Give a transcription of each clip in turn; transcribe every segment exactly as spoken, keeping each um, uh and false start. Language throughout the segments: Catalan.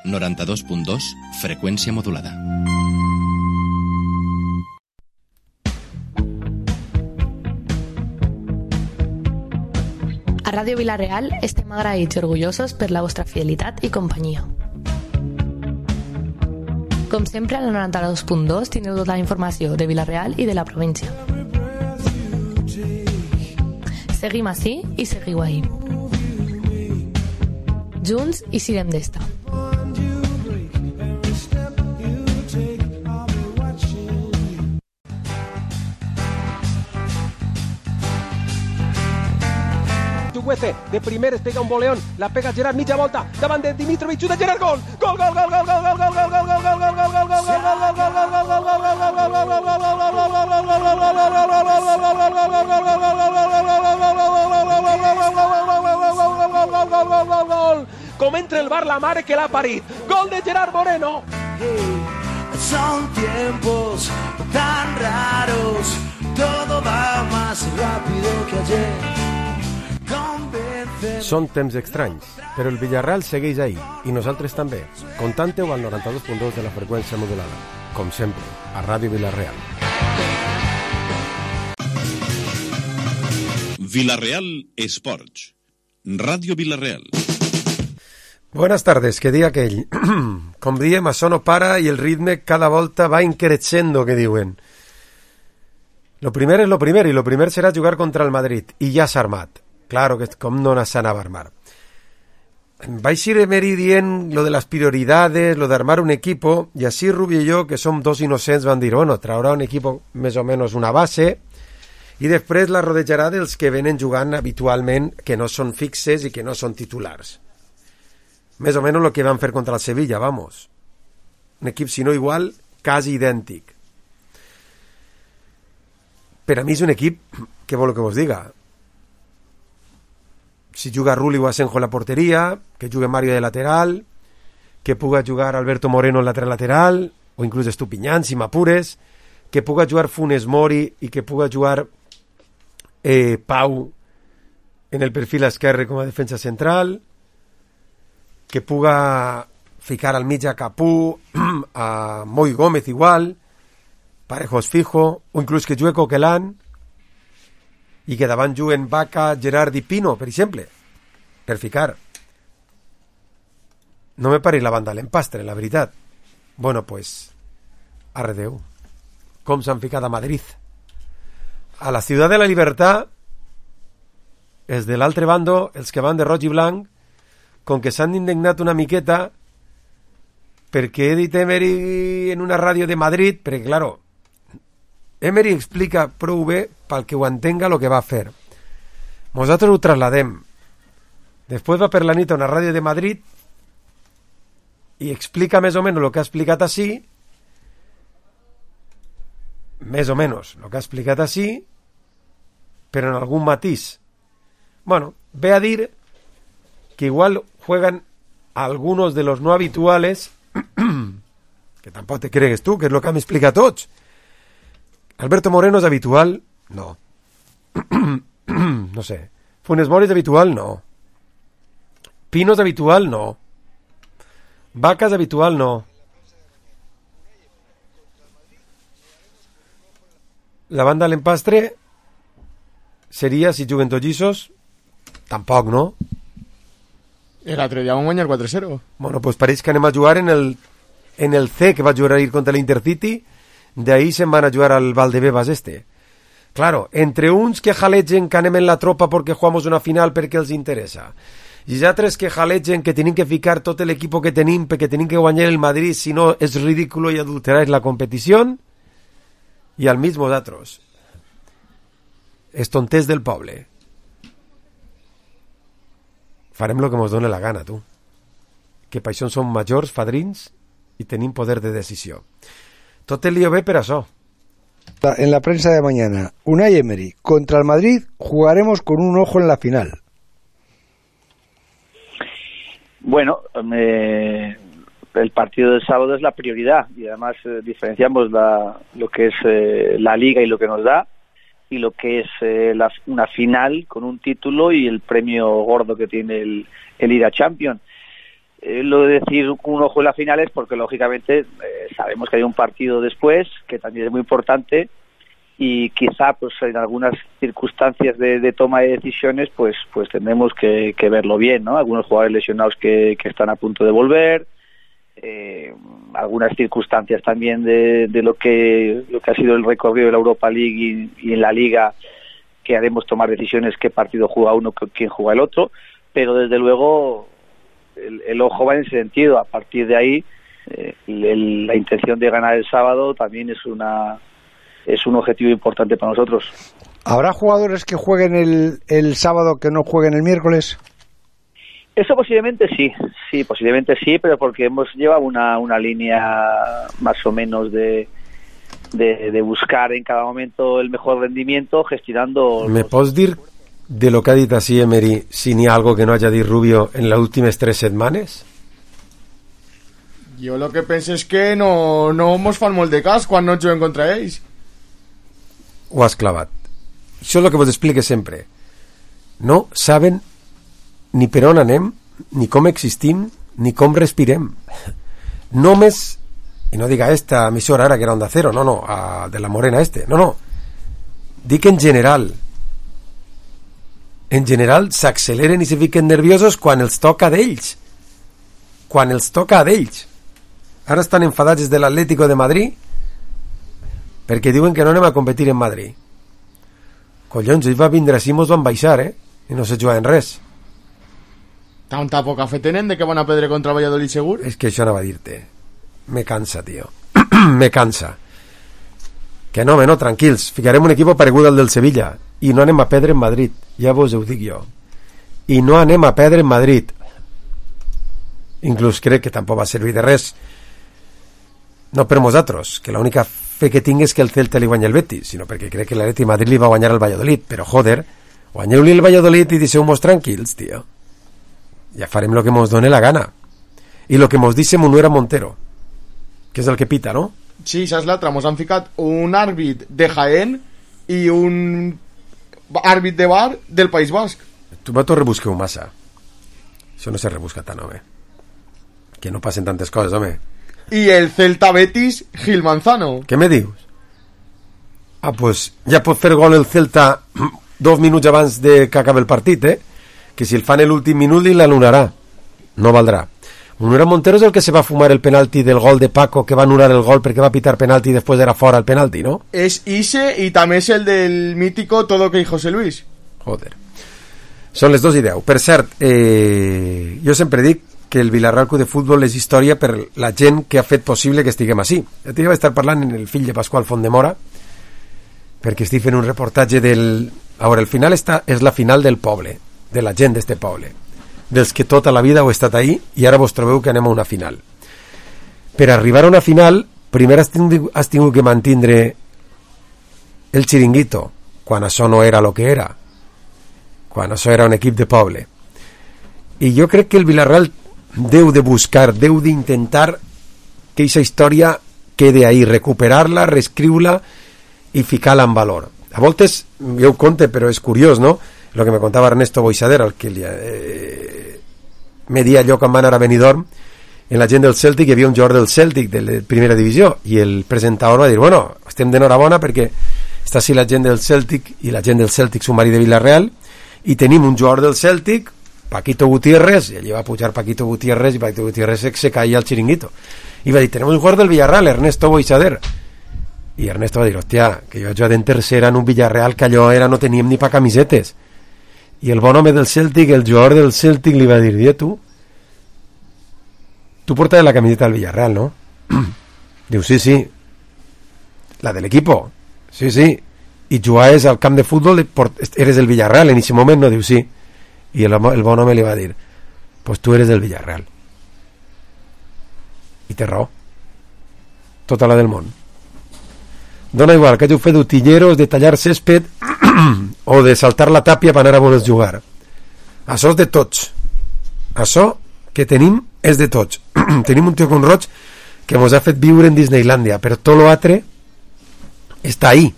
noranta-dos punt dos, freqüència modulada. A Ràdio Vila-real estem agraïts i orgullosos per la vostra fidelitat i companyia. Com sempre, al noranta-dos punt dos teniu tota la informació de Vila-real i de la província. Seguim ací i seguiu ahí. Junts i siguem d'esta. De primer es pega un boleón, la pega Gerard, mitja volta, davant de Dimitrovic, de Gerard, gol! Gol, gol, gol, gol, gol, gol, gol, gol, gol, gol, gol, gol, gol, gol, gol, com entra el bar la mare que l'ha parit. Gol de Gerard Moreno. Son tiempos tan raros, todo va más rápido que ayer. Són temps estranys, però el Villarreal segueix ahí, i nosaltres també. Contante-ho al noranta-dos punt dos de la freqüència modulada. Com sempre, a Ràdio Vila-real. Vila-real Esports. Ràdio Vila-real. Buenas tardes, que dia aquell. Com diem, això no para i el ritme cada volta va increixendo, que diuen. Lo primer és lo primer, i lo primer serà jugar contra el Madrid, i ja s'ha armat. Claro que com no s'anava a armar. Va eixir Emery dient lo de las prioridades, lo de armar un equipo, y así Rubio y yo, que som dos innocents, van dir, bueno, traurà un equipo més o menos una base, i després la rodejarà dels que venen jugant habitualment, que no són fixes i que no són titulars. Més o menos lo que van fer contra el Sevilla, vamos. Un equip, si no igual, quasi idèntic. Per a mi és un equip, què vol que vos diga? Si juga Rulli o Asenjo en la porteria, que jugue Mario de lateral, que puga jugar Alberto Moreno en lateral lateral, o inclús Estupiñán, si m'apures, que puga jugar Funes Mori i que puga jugar eh, Pau en el perfil esquerre com a defensa central, que puga ficar al mig a Capú, a Moi Gómez igual, Parejos fijo, o inclús que jugue Coquelán, i que davant juguen Vaca, Gerard i Pino, per exemple, per ficar. No me pari la banda a l'empastre, la veritat. Bueno, pues, arredeu. Com s'han ficat a Madrid. A la Ciutat de la Libertad, els de l'altre bando, els que van de roig i blanc, com que s'han indignat una miqueta perquè he dit Emery en una ràdio de Madrid, perquè, claro, Emery explica prou bé pel que ho entenga el que va fer. Nosaltres ho trasladem. Després va per la nit a una ràdio de Madrid i explica més o menys el que ha explicat així, més o menys el que ha explicat així, però en algun matís. Bueno, ve a dir que igual juegan algunos de los no habituales que tampoc te cregues tu, que és el que m'ha explicat tots. Alberto Moreno és habitual? No. No sé. Funes Mori és habitual? No. Pino és habitual? No. Vaca és habitual? No. La banda de l'empastre seria, si juguen tots lliços, tampoc, no? L'altre dia vam guanyar quatre cero. Bueno, pues pareix que anem a jugar en el, en el C, que va jugar ahir contra l'Intercity. De ahí se'n van a jugar al Valdebebas este. Claro, entre uns que jalegen que anem en la tropa perquè jugamos una final perquè els interessa, i altres que jalegen que tenim que ficar tot l'equip que tenim perquè tenim que guanyar el Madrid, si no és ridículo i adulterar la competició, i al mig vosaltres. És tontés del poble. Farem lo que mos dóna la gana, tu. Que per això som majors, fadrins, i tenim poder de decisió. Tot el lío ve per això. En la prensa de mañana, Unai Emery, contra el Madrid jugaremos con un ojo en la final. Bueno, eh, el partido del sábado es la prioridad y además eh, diferenciamos la, lo que es eh, la liga y lo que nos da y lo que es eh, la, una final con un título y el premio gordo que tiene el, el ir a Champions. eh, lo de decir un ojo en la final es porque lógicamente eh, sabemos que hay un partido después que también es muy importante y quizá pues en algunas circunstancias de, de toma de decisiones pues pues tendremos que, que verlo bien, ¿no? Algunos jugadores lesionados que, que están a punto de volver, eh, algunas circunstancias también de, de lo que lo que ha sido el recorrido de la Europa League y, y en la Liga, que haremos tomar decisiones qué partido juega uno, quién juega el otro, pero desde luego el, el ojo va en ese sentido. A partir de ahí eh, el, la intención de ganar el sábado también es una es un objetivo importante para nosotros. ¿Habrá jugadores que jueguen el, el sábado que no jueguen el miércoles? Eso posiblemente sí, sí, posiblemente sí, pero porque hemos llevado una, una línea más o menos de, de, de buscar en cada momento el mejor rendimiento, gestionando... ¿Me pots dir de lo que ha dit así Emery si n'hi ha algo que no haya dit Rubio en las últimas tres setmanes? Jo lo que penso és que no, no mos fan molt de cas quan no juguem contra ells. Ho has clavat. Això és el que vos explique sempre. No saben ni per on anem, ni com existim, ni com respirem. Només, i no diga esta emissora ara que era Onda Cero, no, no, a, de la Morena este, no, no. Dic en general. En general s'acceleren i se fiquen nerviosos quan els toca d'ells. Quan els toca d'ells. Ara estan enfadats des de l'Atlético de Madrid perquè diuen que no anem a competir en Madrid. Collons, ells va vindre així, mos van baixar, eh? I no se juguen res. Tanta poca fe tenen de que van a perdre contra el Valladolid segur? És que això anava a dir-te. Me cansa, tio. Me cansa. Que no, home, no, tranquils. Ficarem un equip paregut al del Sevilla i no anem a perdre en Madrid. Ja vos ho dic jo. I no anem a perdre en Madrid. Inclús crec que tampoc va servir de res. No per nosaltres, que l'única fe que tinc és que el Celta li guanya el Betis, sinó perquè crec que l'Atleti Madrid li va guanyar el Valladolid. Però, joder, guanyeu-li el Valladolid i deixeu-mos tranquils, tio. Ja farem lo que mos done la gana. I lo que mos dice Munuera Montero, que és el que pita, no? Sí, saps l'altra, mos han ficat un àrbit de Jaén i un àrbit de bar del País Basc. Tu va tot rebusqueu massa. Això no se rebusca tant, home. Que no passen tantes coses, home. I el Celta Betis, Gil Manzano. Què me dius? Ah, pues ja pot fer gol el Celta dos minuts abans de que acabi el partit, eh? Que si el fan l'últim minut li l'anul·larà. No valdrà. Munuera Montero és el que se va fumar el penalti del gol de Paco, que va anul·lar el gol perquè va pitar penalti i després era fora el penalti, no? És Ise i també és el del mítico Todo que José Luis. Joder. Són les dos i deu. Per cert, eh, jo sempre dic que el Villarreal Club de Futbol és història per la gent que ha fet possible que estiguem així. Ja t'hi vaig estar parlant en el fill de Pasqual Fontdemora, perquè estic fent un reportatge del... A veure, el final està, és la final del poble, de la gent d'este poble, dels que tota la vida heu estat ahí i ara vos trobeu que anem a una final. Per arribar a una final, primer has tingut, has tingut que mantindre el xiringuito, quan això no era lo que era, quan això era un equip de poble. I jo crec que el Villarreal deu de buscar, deu d'intentar que aquesta història quede ahí, recuperar-la, reescriure-la i ficar-la en valor. A voltes, jo ho conte, però és curiós, no? Lo que me contava Ernesto Boixader, el que li, eh, me dia allò quan van anar a Benidorm, en la gent del Celtic hi havia un jugador del Celtic de la primera divisió, i el presentador va dir, bueno, estem d'enhorabona perquè està així la gent del Celtic i la gent del Celtic submarí de Villarreal, i tenim un jugador del Celtic, Paquito Gutiérrez, i allí va pujar Paquito Gutiérrez, i Paquito Gutiérrez se, se caía al chiringuito. I va dir, tenemos un jugador del Villarreal, Ernesto Boixader. I Ernesto va dir, hòstia, que jo jugué en tercera en un Villarreal que allò era, no teníem ni pa camisetes. I el bon home del Celtic, el jugador del Celtic, li va dir, i tu? Tu portaves la camiseta del Villarreal, no? Diu, sí, sí. La del equipo. Sí, sí. I jugaves al camp de futbol, eres del Villarreal, en ese moment, no? Diu, sí. I el, el bon home li va dir, pues tu eres del Villarreal. I té raó. Tota la del món. Dona igual que hagi fet d'utilleros, de tallar césped o de saltar la tàpia per anar a voler jugar. Això és de tots. Això que tenim és de tots. Tenim un tio con roig que ens ha fet viure en Disneylandia, però tot l'altre està ahí.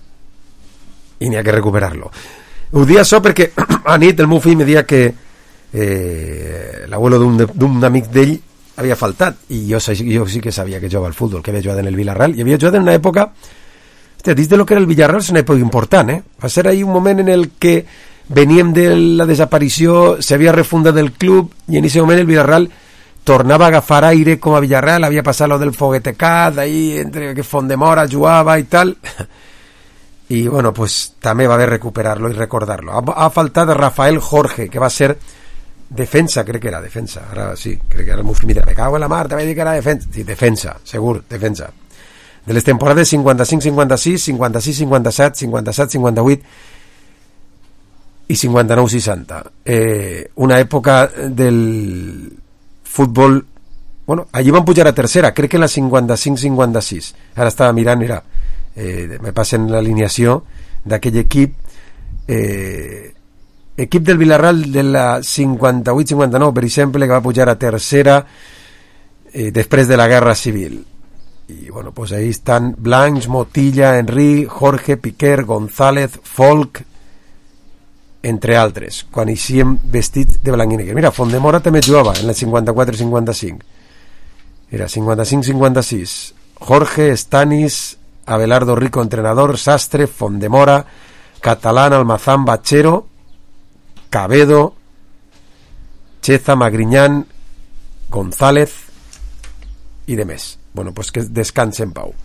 I n'hi ha que recuperar-lo. Ho dia això perquè a nit el meu fill me dia que eh, l'abuelo d'un, d'un amic d'ell havia faltat, i jo, jo sí que sabia que jugava al futbol, que havia jugat en el Villarreal, i havia jugat en una època, hòstia, dins de lo que era el Villarreal és una època important, eh? Va ser ahí un moment en el que veníem de la desaparició, s'havia refundat el club, i en aquest moment el Villarreal tornava a agafar aire com a Villarreal, havia passat lo del Foguetecat, ahí entre que Fondemora jugava i tal, i bueno, pues també va haver recuperar-lo i recordar-lo. Ha, ha faltat Rafael Jorge, que va ser defensa, crec que era defensa, ara sí, crec que era el meu fill, me cago en la mar, te vaig dir que era defensa, sí, defensa, segur, defensa. De les temporades cinquanta-cinc cinquanta-sis, cinquanta-sis cinquanta-set, cinquanta-set cinquanta-vuit i cinquanta-nou seixanta. Eh, una època del futbol, bueno, allí van pujar a tercera, crec que en la cinquanta-cinc cinquanta-sis, ara estava mirant, mira, eh, me passen l'alineació d'aquell equip, eh, equip del Villarreal de la cinquanta-vuit cinquanta-nou, per exemple, que va pujar a tercera eh, després de la Guerra Civil. Y bueno, pues ahí están Blancs, Motilla, Henry, Jorge, Piquer, González, Folk, entre altres, quan eixíem vestits de blanc i negre. Mira, Fondemora també jugava en el cinquanta-quatre cinquanta-cinc. Mira, cinquanta-cinc cinquanta-sis. Jorge, Stanis, Abelardo Rico, entrenador, Sastre, Fondemora, Catalán, Almazán, Bachero, Cabedo, Cheza, Magriñán, González i de més. Bueno, pues que descanse en pau.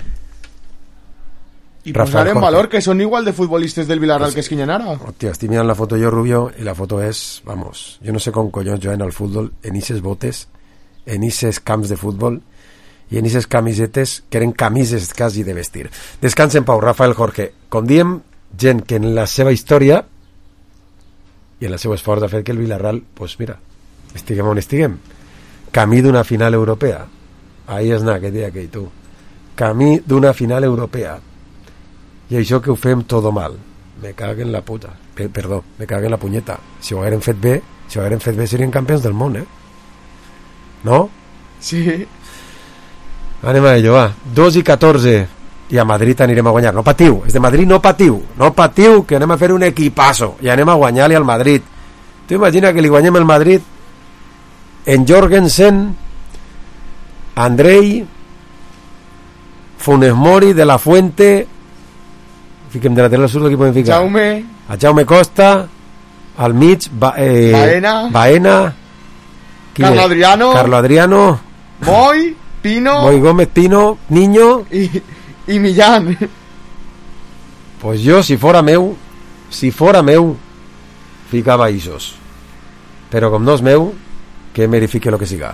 Y posar en valor que son igual de futbolistas del Villarreal pues, que Esquiñanara. Hostia, estoy mirando la foto yo, Rubio, y la foto es, vamos, yo no sé con collons juguen al fútbol en ises botes, en ises camps de fútbol i en ises camisetes que eren camises quasi de vestir. Descanse en pau, Rafael Jorge. Com diem, gent que en la seva història i en el seu esforç ha fet que el Villarreal, pues mira, estiguem on estiguem, camí d'una final europea. Ahí és anar, que dia aquell, tu. Camí d'una final europea. I això que ho fem todo mal. Me cago en la puta. P- perdó, me cago en la punyeta. Si ho hagueren fet bé, si ho hagueren fet bé serien campions del món, eh? No? Sí. Anem a ello, va. dos i catorze. I a Madrid anirem a guanyar. No patiu. És de Madrid, no patiu. No patiu, que anem a fer un equipazo. I anem a guanyar-li al Madrid. Tu imagina que li guanyem el Madrid en Jorgensen, Andrei, Funes Mori, De La Fuente, fiquem de lateral surt, aquí podem ficar Jaume, a Jaume Costa, al mig ba, eh, Baena, Baena, Carlo Adriano, Carlo Adriano, Moy, Pino, Moy Gómez, Pino, Niño y, y Millán. Pues jo, si fora meu, si fora meu, ficava isos. Però com no és meu, que verifique lo que siga.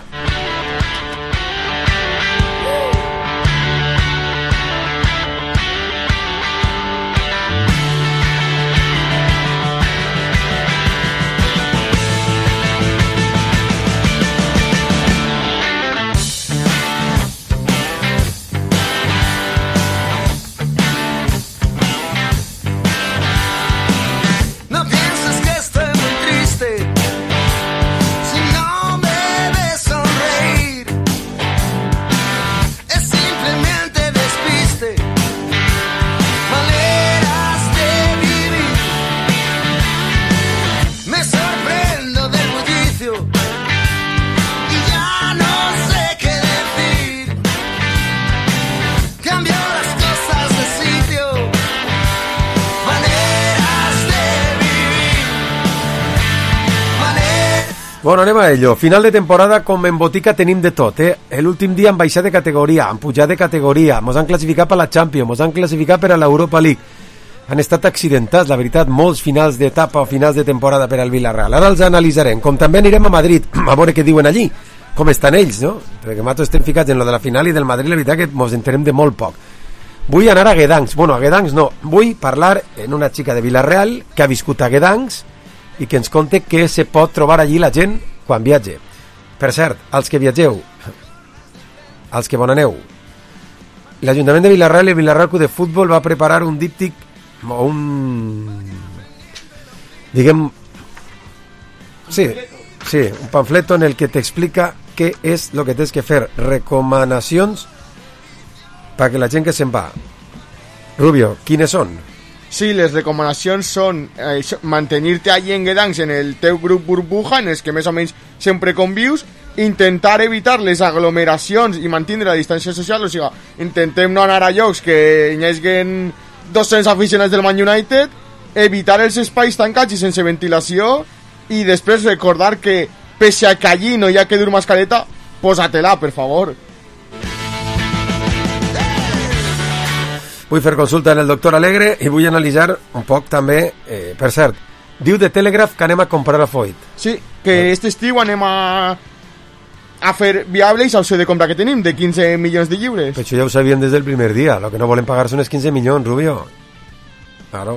Bueno, anem a ello. Final de temporada, com en botica tenim de tot, eh? L'últim dia han baixat de categoria, han pujat de categoria, mos han classificat per la Champions, mos han classificat per a l'Europa League. Han estat accidentats, la veritat, molts finals d'etapa o finals de temporada per al Villarreal. Ara els analitzarem. Com també anirem a Madrid, a veure què diuen allí, com estan ells, no? Perquè nosaltres estem ficats en lo de la final i del Madrid, la veritat que mos enterem de molt poc. Vull anar a Guedancs. Bueno, a Guedancs no. Vull parlar en una xica de Villarreal que ha viscut a Guedancs i que ens conte què se pot trobar allí la gent quan viatge. Per cert, als que viatgeu, als que bon aneu, l'Ajuntament de Villarreal i el Villarreal Club de Futbol va preparar un díptic o un... diguem... Sí, sí, un pamfleto en el que t'explica què és el que tens que fer, recomanacions perquè la gent que se'n va. Rubio, quines són? Sí, les recomanacions són eh, mantenir-te allí en Gdansk en el teu grup burbuja, en els que més o menys sempre convius, intentar evitar les aglomeracions i mantenir la distància social, o sigui, intentem no anar a llocs que hi hagin dos-cents aficionats del Man United, evitar els espais tancats i sense ventilació, i després recordar que, pese a que allí no hi ha que dur mascareta, posa-te-la, per favor. Vull fer consulta en el doctor Alegre i vull analitzar un poc també, eh, per cert, diu de Telegraph que anem a comprar a Foyt. Sí, que este estiu anem a a fer viable la opció de compra que tenim de quinze milions de lliures. Però això ja ho sabien des del primer dia, lo que no volen pagar són els quinze milions, Rubio. Claro.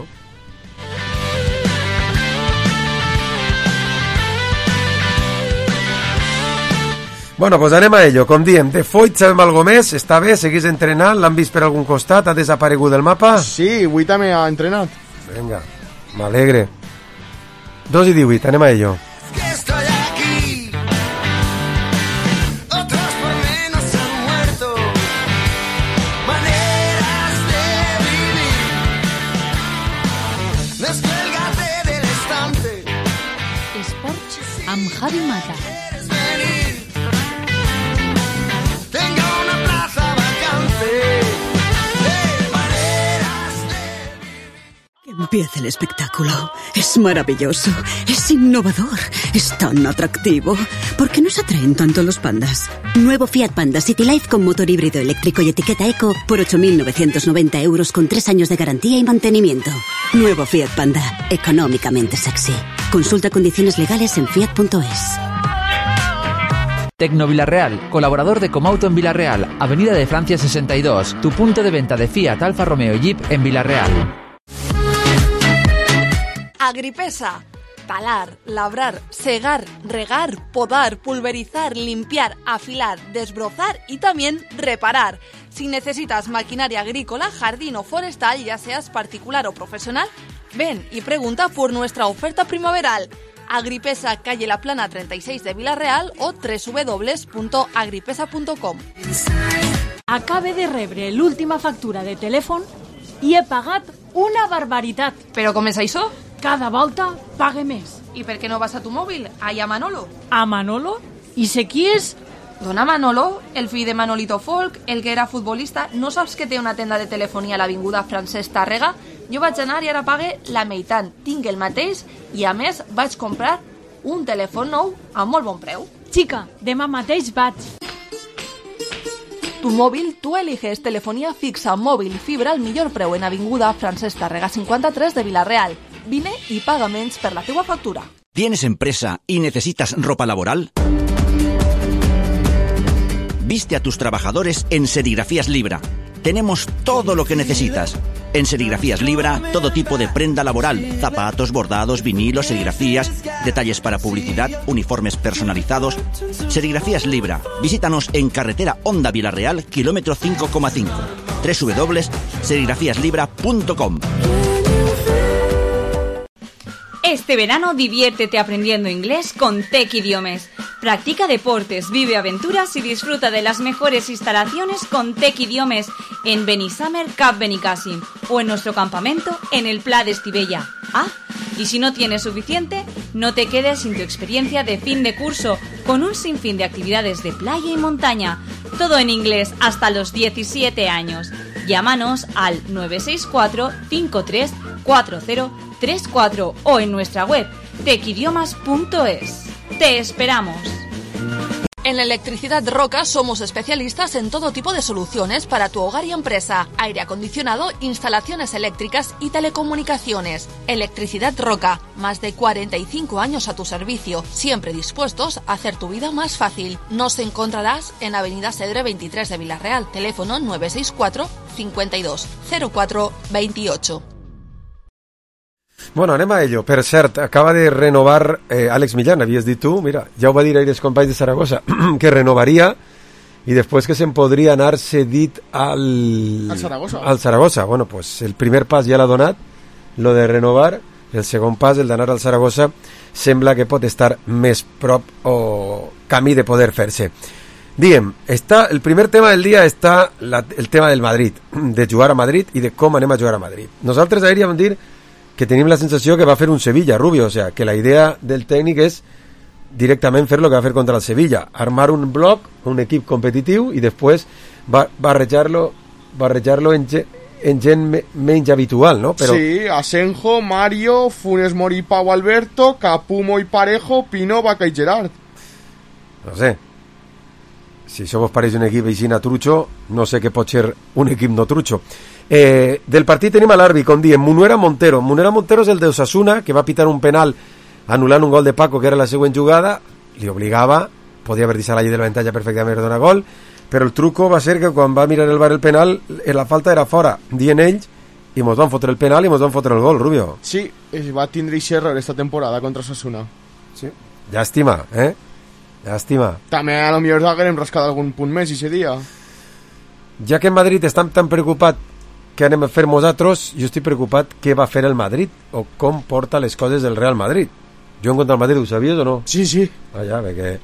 Bueno, pues anem a ello. Com diem, de Foyt sabem algo més, està bé, seguís entrenant, l'han vist per algun costat, ha desaparegut del mapa? Sí, avui també ha entrenat. Venga, m'alegre. dos i divuit, anem a ello. Esports amb Javi Mata. Empieza el espectáculo. Es maravilloso, es innovador, es tan atractivo. ¿Por qué nos atraen tanto los pandas? Nuevo Fiat Panda City Life con motor híbrido eléctrico y etiqueta eco por ocho mil novecientos noventa euros con tres años de garantía y mantenimiento. Nuevo Fiat Panda, económicamente sexy. Consulta condiciones legales en fiat punto es. Tecno Villarreal, colaborador de Comauto en Villarreal, Avenida de Francia sesenta y dos, tu punto de venta de Fiat, Alfa Romeo y Jeep en Villarreal. Agripesa. Talar, labrar, segar, regar, podar, pulverizar, limpiar, afilar, desbrozar y también reparar. Si necesitas maquinaria agrícola, jardín o forestal, ya seas particular o profesional, ven y pregunta por nuestra oferta primaveral. Agripesa, calle La Plana treinta y seis de Villarreal o doble u doble u doble u punto agripesa punto com. Acabe de rebre l'última factura de telèfon i he pagat una barbaritat. Però com és això? Cada volta pague més. I per què no vas a tu mòbil? Allà a Manolo. A Manolo? I sé qui és? Dona Manolo, el fill de Manolito Folk, el que era futbolista. No saps que té una tenda de telefonia a l'avinguda Francesc Tàrrega? Jo vaig anar i ara pague la meitat. Tinc el mateix i a més vaig comprar un telèfon nou a molt bon preu. Chica, demà mateix vaig. Tu móvil, tú eliges telefonía fixa, móvil y fibra al millor preu en avinguda Francesc Tàrrega cincuenta-tres de Villarreal. Vine y paga menys per la teua factura. ¿Tienes empresa y necesitas ropa laboral? Viste a tus trabajadores en Serigrafías Libra. Tenemos todo lo que necesitas. En Serigrafías Libra, todo tipo de prenda laboral, zapatos, bordados, vinilos, serigrafías, detalles para publicidad, uniformes personalizados. Serigrafías Libra. Visítanos en carretera Honda Villarreal, kilómetro cinco coma cinco. doble u doble u doble u punto serigrafías libra punto com. Este verano diviértete aprendiendo inglés con Tec Idiomes. Practica deportes, vive aventuras y disfruta de las mejores instalaciones con Tec Idiomes en Benissamer Cap Benicàssim o en nuestro campamento en el Pla d'Estivella. Ah, y si no tienes suficiente, no te quedes sin tu experiencia de fin de curso con un sinfín de actividades de playa y montaña. Todo en inglés hasta los diecisiete años. Llámanos al nueve seis cuatro, cinco tres cuatro cero tres cuatro o en nuestra web tec idiomas punto es. ¡Te esperamos! En Electricidad Roca somos especialistas en todo tipo de soluciones para tu hogar y empresa, aire acondicionado, instalaciones eléctricas y telecomunicaciones. Electricidad Roca, más de cuarenta y cinco años a tu servicio, siempre dispuestos a hacer tu vida más fácil. Nos encontrarás en Avenida Cedre veintitrés de Villarreal, teléfono nueve seis cuatro, cincuenta y dos, cero cuatro veintiocho. Bueno, anem a ello. Per cert, acaba de renovar eh, Àlex Millán, havies dit tu, mira, ja ho va dir ahir els companys de Saragossa, que renovaria i després que se'n podria anar cedit al... Al Saragossa. Al Saragossa. Bueno, pues el primer pas ja l'ha donat, lo de renovar, el segon pas, el d'anar al Saragossa, sembla que pot estar més prop o camí de poder fer-se. Diem, está, el primer tema del día està la, el tema del Madrid, de jugar a Madrid i de com anem a jugar a Madrid. Nosaltres hauríem dir que tenim la sensació que va fer un Sevilla, Rubio, o sea, que la idea del tècnic és directament fer lo que va fer contra el Sevilla, armar un bloc, un equip competitiu i després va, barrejar-lo barrejar-lo en, en gent me, menys habitual, no? Però... Sí, Asenjo, Mario, Funes Mori, Pau Alberto, Capumo y Parejo, Pino, Vaca y Gerard. No sé. Si això vos pareix un equip així na trucho, no sé què pot ser un equip no trucho. Eh, del partit tenim a l'àrbitre, com diem, Munuera Montero. Munuera Montero és el de Osasuna, que va pitar un penal anul·lant un gol de Paco, que era la següent jugada, li obligava, podia haver deixat la llei de l'avantatge perfectament per donar gol, però el truco va ser que quan va mirar el bar el penal, la falta era fora, dient ells, i mos van fotre el penal i mos van fotre el gol, Rubio. Sí, va tindre aquest error esta temporada contra Osasuna. Sí. Llàstima, eh? Llàstima. També a lo millor haguem rascat algun punt més ese dia. Ja que en Madrid estan tan preocupat que anem a fer nosaltres, jo estic preocupat què va fer el Madrid o com porta les coses del Real Madrid. Jo en contra el Madrid ho sabies o no? Sí, sí. Ah, ja, perquè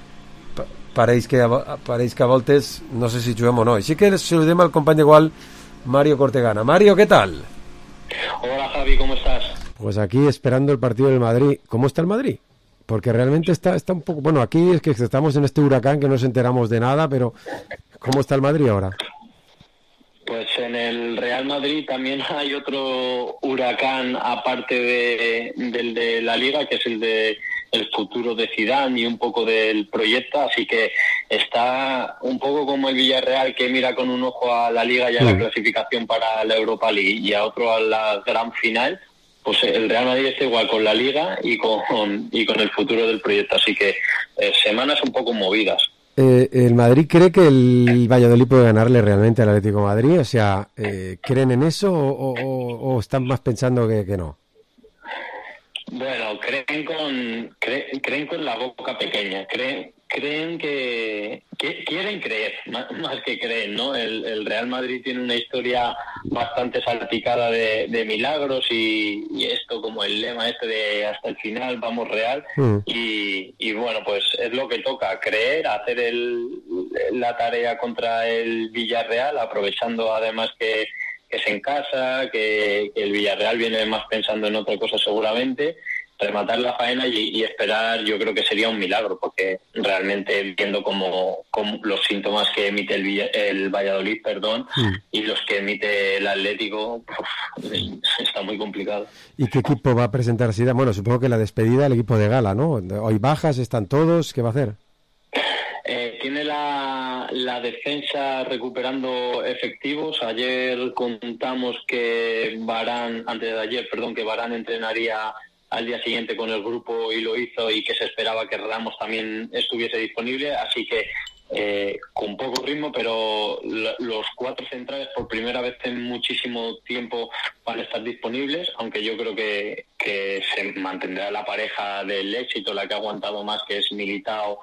pareix que, pareix que a voltes no sé si juguem o no. Així que saludem al company igual Mario Cortegana. Mario, ¿qué tal? Hola Javi, ¿cómo estás? Pues aquí esperando el partido del Madrid. ¿Cómo está el Madrid? Porque realmente está, está un poco... Bueno, aquí es que estamos en este huracán que no nos enteramos de nada, pero ¿cómo está el Madrid ahora? Pues en el Real Madrid también hay otro huracán aparte de, del de la Liga, que es el de el futuro de Zidane y un poco del proyecto, así que está un poco como el Villarreal, que mira con un ojo a la Liga y a la clasificación para la Europa League y a otro a la gran final. Pues el Real Madrid está igual con la Liga y con y con el futuro del proyecto, así que eh, semanas un poco movidas. Eh, ¿El Madrid cree que el Valladolid puede ganarle realmente al Atlético de Madrid? O sea, eh, ¿creen en eso o, o, o están más pensando que, que no? Bueno, creen con creen, creen con la boca pequeña, creen creen que, que quieren creer más, más que creen, ¿no? El, el Real Madrid tiene una historia bastante salpicada de, de milagros y, y esto como el lema este de hasta el final vamos Real mm. y, y bueno, pues es lo que toca, creer, hacer el, la tarea contra el Villarreal, aprovechando además que que es en casa, que, que el Villarreal viene más pensando en otra cosa seguramente, rematar la faena y, y esperar, yo creo que sería un milagro, porque realmente viendo como, como los síntomas que emite el, Villa, el Valladolid, perdón, mm. y los que emite el Atlético, uf, está muy complicado. ¿Y qué equipo va a presentar Zidane? Bueno, supongo que la despedida, el equipo de gala, ¿no? Hoy bajas, están todos, ¿qué va a hacer? Eh, tiene la, la defensa recuperando efectivos. Ayer contamos que Varane, antes de ayer, perdón, que Varane entrenaría al día siguiente con el grupo y lo hizo, y que se esperaba que Ramos también estuviese disponible, así que eh, con poco ritmo, pero l- los cuatro centrales por primera vez en muchísimo tiempo van a estar disponibles, aunque yo creo que, que se mantendrá la pareja del éxito, la que ha aguantado más, que es Militao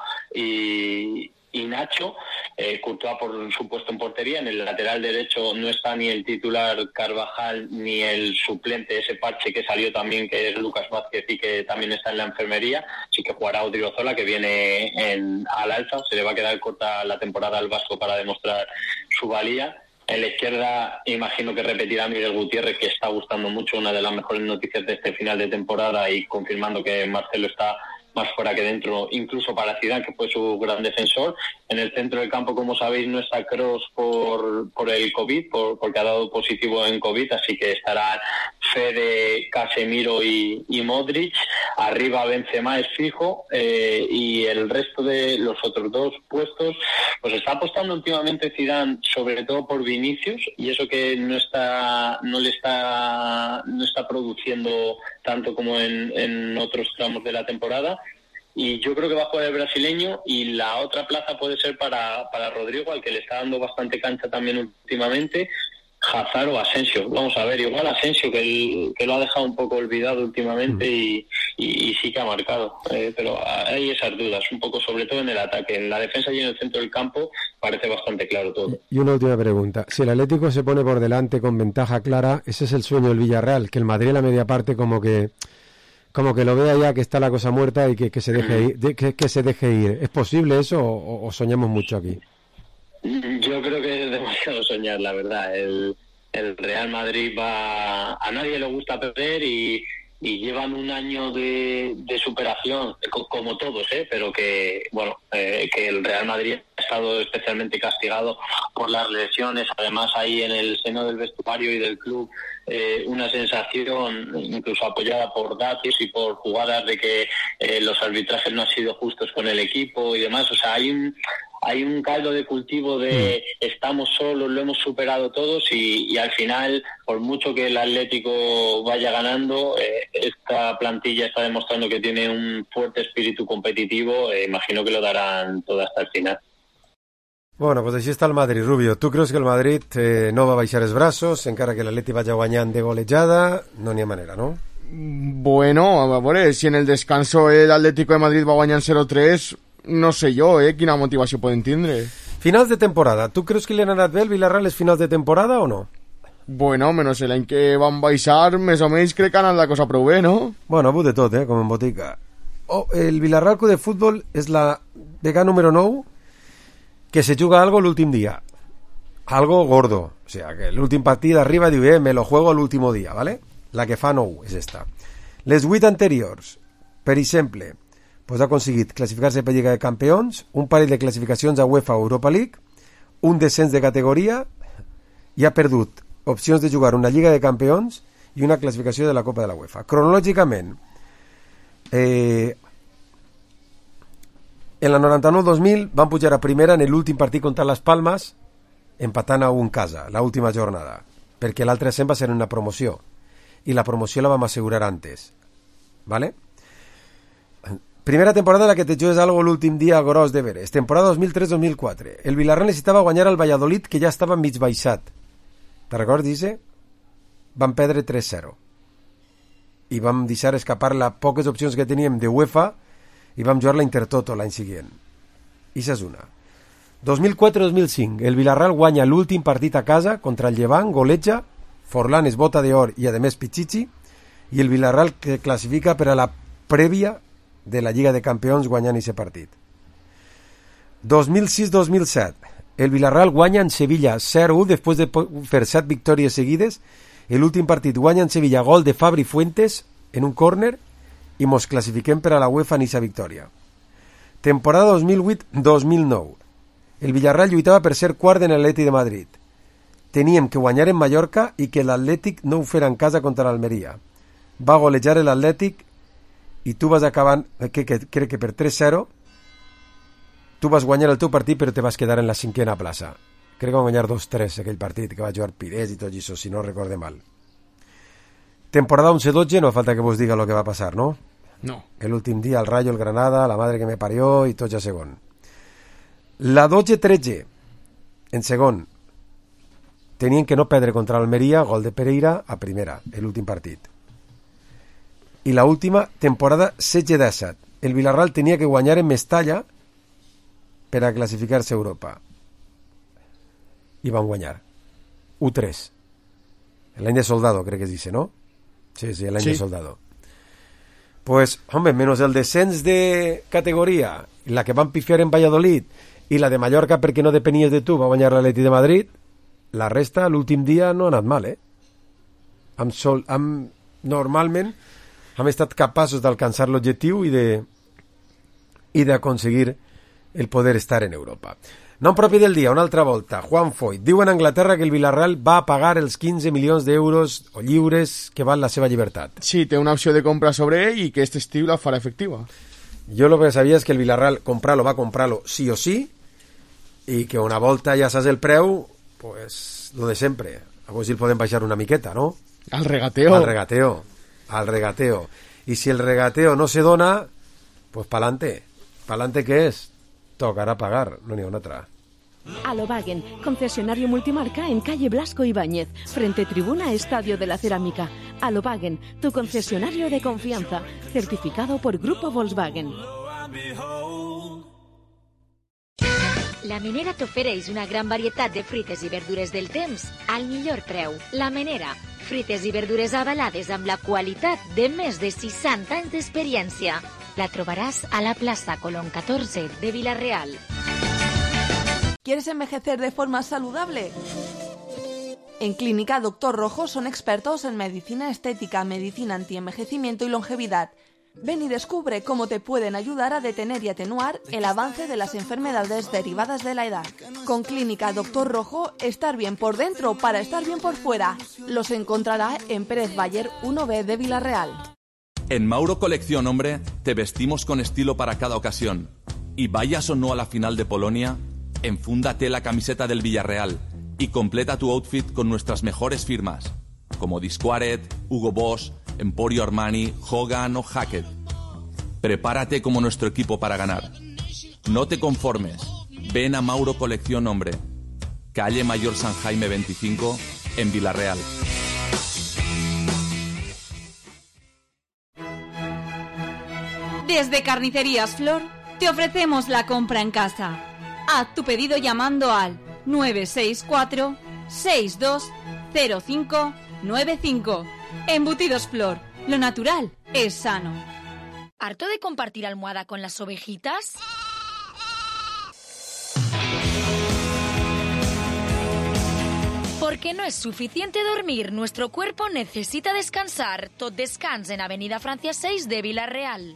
y, y Nacho. eh, Courtois por supuesto en portería. En el lateral derecho no está ni el titular Carvajal ni el suplente, ese parche que salió también, que es Lucas Vázquez y que también está en la enfermería, así que jugará Odriozola, que viene en, al alza. Se le va a quedar corta la temporada al vasco para demostrar su valía. En la izquierda imagino que repetirá Miguel Gutiérrez, que está gustando mucho, una de las mejores noticias de este final de temporada, y confirmando que Marcelo está más fuera que dentro, incluso para Zidane, que fue su gran defensor. En el centro del campo, como sabéis, no está Kroos por, por el COVID, por, porque ha dado positivo en COVID, así que estarán Fede, Casemiro y, y Modric. Arriba Benzema es fijo, eh, y el resto de los otros dos puestos, pues está apostando últimamente Zidane sobre todo por Vinicius, y eso que no está no le está no está produciendo tanto como en, en otros tramos de la temporada. Y yo creo que va a jugar el brasileño, y la otra plaza puede ser para, para Rodrigo, al que le está dando bastante cancha también últimamente, Hazard o Asensio. Vamos a ver, igual Asensio, que, el, que lo ha dejado un poco olvidado últimamente y, y, y sí que ha marcado, eh, pero hay esas dudas, un poco sobre todo en el ataque. En la defensa y en el centro del campo parece bastante claro todo. Y una última pregunta, si el Atlético se pone por delante con ventaja clara, ese es el sueño del Villarreal, que el Madrid en la media parte como que como que lo vea ya que está la cosa muerta y que, que se deje ir, de, que, que se deje ir. ¿Es posible eso o, o soñamos mucho aquí? Yo creo que es demasiado soñar, la verdad. El, el Real Madrid va, a nadie le gusta perder y, y llevan un año de, de superación, como todos, ¿eh? Pero que, bueno, eh, que el Real Madrid ha estado especialmente castigado por las lesiones. Además, ahí en el seno del vestuario y del club, eh, una sensación, incluso apoyada por datos y por jugadas, de que eh, los arbitrajes no han sido justos con el equipo y demás. O sea, hay un... Hay un caldo de cultivo de estamos solos, lo hemos superado todos y, y al final, por mucho que el Atlético vaya ganando, eh, esta plantilla está demostrando que tiene un fuerte espíritu competitivo. Eh, imagino que lo darán todo hasta el final. Bueno, pues així està el Madrid, Rubio. Tu creus que el Madrid eh, no va baixar els braços, encara que l'Atleti vaya guanyant de golejada? No n'hi ha manera, no? Bueno, a veure, si en el descanso el Atlético de Madrid va guanyant cero tres... No sé jo, eh, quina motivació poden tindre. Finals de temporada. Tu creus que li han anat bé el Villarreal les finals de temporada o no? Bueno, menys l'any que van baixar, més o menys crec que ha anat la cosa prou bé, no? Bueno, ha hagut de tot, eh, com en botica. Oh, el Villarreal Club de Futbol és la vegada número nou que se juga algo l'últim dia. Algo gordo. O sea, que l'últim partit arriba i diu, eh, me lo juego l'último dia, ¿vale? La que fa nou és esta. Les vuit anteriors, per exemple... pues ha aconseguit classificar-se per Lliga de Campions, un parell de classificacions a UEFA o Europa League, un descens de categoria i ha perdut opcions de jugar una Lliga de Campions i una classificació de la Copa de la UEFA. Cronològicament, eh, en la noranta-nou dos mil van pujar a primera en l'últim partit contra les Palmes, empatant a un casa, l'última jornada, perquè l'altre ascens va ser una promoció, i la promoció la vam assegurar antes, ¿vale? Primera temporada en la que te jugues algo l'últim dia gros de veres. Temporada dos mil tres dos mil quatre. El Villarreal necessitava guanyar al Valladolid, que ja estava mig baixat. Te recordes, dice? Van perdre tres zero. I vam deixar escapar les poques opcions que teníem de UEFA i vam jugar la Intertoto l'any següent. Ixa és una. dos mil quatre dos mil cinc. El Villarreal guanya l'últim partit a casa contra el Llevant, goleja, Forlán és bota d'or i a més Pichichi, i el Villarreal que classifica per a la prèvia de la Lliga de Campions guanyant aquest partit. dos mil sis dos mil set. El Villarreal guanya en Sevilla zero u després de fer set victòries seguides. L'últim partit guanya en Sevilla gol de Fabri Fuentes en un córner i mos classifiquem per a la UEFA en aquesta victòria. Temporada dos mil vuit dos mil nou. El Villarreal lluitava per ser quart en l'Atlètic de Madrid. Teníem que guanyar en Mallorca i que l'Atlètic no ho fera en casa contra l'Almeria. Va golejar l'Atlètic i tu vas acabar, que, que, crec que per tres zero, tu vas guanyar el teu partit però te vas quedar en la cinquena plaça. Crec que van guanyar dos tres aquell partit, que va jugar Pires i tot això, si no recorde mal. Temporada onze dotze, no falta que vos diga lo que va passar, no? No. L'últim dia, el Rayo, el Granada, la madre que me parió i tots a segon. La dotze tretze, en segon, tenien que no perdre contra l'Almeria, gol de Pereira a primera, l'últim partit. I la última temporada setze disset. El Villarreal tenia que guanyar en Mestalla per a classificar-se a Europa. I van guanyar. u tres. L'any de Soldado, crec que es dice, ¿no? Sí, sí, l'any sí. de Soldado. Pues, hombre, menos el descens de categoria, la que van pifiar en Valladolid i la de Mallorca perquè no depenies de tu, va guanyar l'Atleti de Madrid, la resta, l'últim dia, no ha anat mal, eh? Amb sol, amb, normalment hem estat capaços d'alcançar l'objectiu i de i d'aconseguir el poder estar en Europa. Nom propi del dia, una altra volta, Juan Foyt. Diu en Anglaterra que el Villarreal va pagar els quinze milions d'euros o lliures que val la seva llibertat. Sí, té una opció de compra sobre ell i que aquest estiu la farà efectiva. Jo lo que sabia és que el Villarreal comprar-lo va comprar-lo sí o sí i que una volta ja saps el preu, pues lo de sempre. A veure si el podem baixar una miqueta, no? Al regateo. Al regateo. Al regateo. Y si el regateo no se dona, pues pa'lante. Pa'lante, ¿qué es? Tocará pagar, no ni una otra. Alobagen, concesionario multimarca en calle Blasco Ibáñez, frente tribuna Estadio de la Cerámica. Alobagen, tu concesionario de confianza, certificado por Grupo Volkswagen. La Menera t'ofereix una gran varietat de fruites i verdures del temps al millor preu. La Menera, fruites i verdures avalades amb la qualitat de més de seixanta anys d'experiència. La trobaràs a la plaça Colón catorze de Vila-real. ¿Quieres envejecer de forma saludable? En Clínica Doctor Rojo son expertos en medicina estética, medicina antienvejecimiento y longevidad. Ven y descubre cómo te pueden ayudar a detener y atenuar el avance de las enfermedades derivadas de la edad. Con Clínica Doctor Rojo, estar bien por dentro para estar bien por fuera. Los encontrará en Pérez Bayer uno B de Vila-real. En Mauro Colección Hombre te vestimos con estilo para cada ocasión. Y vayas o no a la final de Polonia, enfúndate la camiseta del Villarreal y completa tu outfit con nuestras mejores firmas, como Disquaret, Hugo Boss, Emporio Armani, Hogan o Hackett. Prepárate como nuestro equipo para ganar. No te conformes. Ven a Mauro Colección Hombre, calle Mayor San Jaime veinticinco, en Vila-real. Desde Carnicerías Flor te ofrecemos la compra en casa. Haz tu pedido llamando al nueve seis cuatro, seis dos cero cinco nueve cinco. Embutidos Flor, lo natural es sano. ¿Harto de compartir almohada con las ovejitas? Porque no es suficiente dormir, nuestro cuerpo necesita descansar. Tot descans en Avenida Francia seis de Vila-real.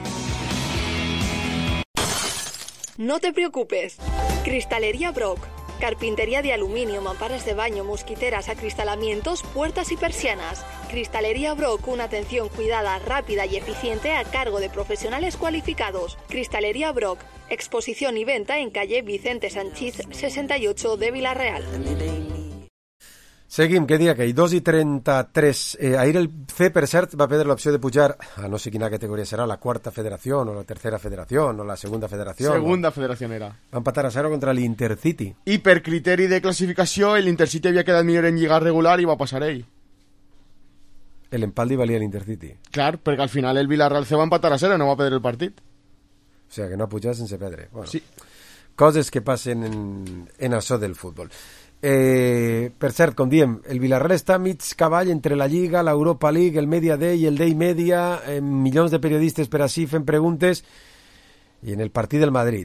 No te preocupes. Cristalería Brock. Carpintería de aluminio, mamparas de baño, mosquiteras, acristalamientos, puertas y persianas. Cristalería Brock, una atención cuidada, rápida y eficiente a cargo de profesionales cualificados. Cristalería Brock, exposición y venta en calle Vicente Sanchís sesenta y ocho de Vila-real. Seguim, què dia aquell? dos i trenta-tres. Eh, ahir el C, per cert, va perdre l'opció de pujar a no sé quina categoria serà, la quarta federació, o la tercera federació, o la segunda federació. Segunda no? federació era. Va empatar a zero contra l'Intercity. I per criteri de classificació, l'Intercity havia quedat millor en lliga regular i va passar ell. L'empat li valia l'Intercity. Clar, perquè al final el Villarreal C va empatar a zero, no va perdre el partit. O sigui, que no ha pujat sense perdre. Bueno, sí. Coses que passen en, en això del futbol. Eh, per cert, com diem, el Villarreal està mig cavall entre la Lliga, l'Europa League, el Media Day i el Day Media, eh, milions de periodistes per així fent preguntes, i en el partit del Madrid.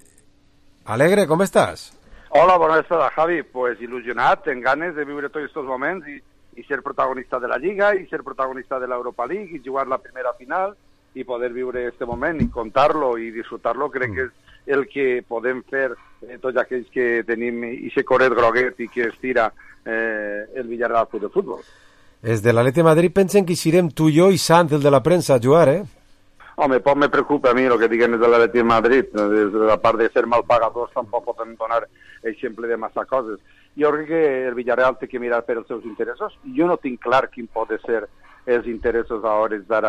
Alegre, com estàs? Hola, bona vesprada, Javi. Pues il·lusionat, tenc ganes de viure tots aquests moments i, i ser protagonista de la Lliga i ser protagonista de l'Europa League i jugar la primera final i poder viure este moment i contar-lo i disfrutar-lo. Crec mm. que és el que podem fer eh, tots aquells que tenim i se corret groguet i que estira eh, el Villarreal Club de Futbol. Els de l'Atleti de Madrid pensen que serem tu, jo i Sant, el de la premsa, a jugar, eh? Home, poc me preocupa a mi el que diguen de l'Atleti de Madrid. Des de la part de ser malpagadors tampoc podem donar exemple de massa coses. Jo crec que el Villarreal té que mirar per els seus interessos. Jo no tinc clar quin pot ser els interessos a hores d'ara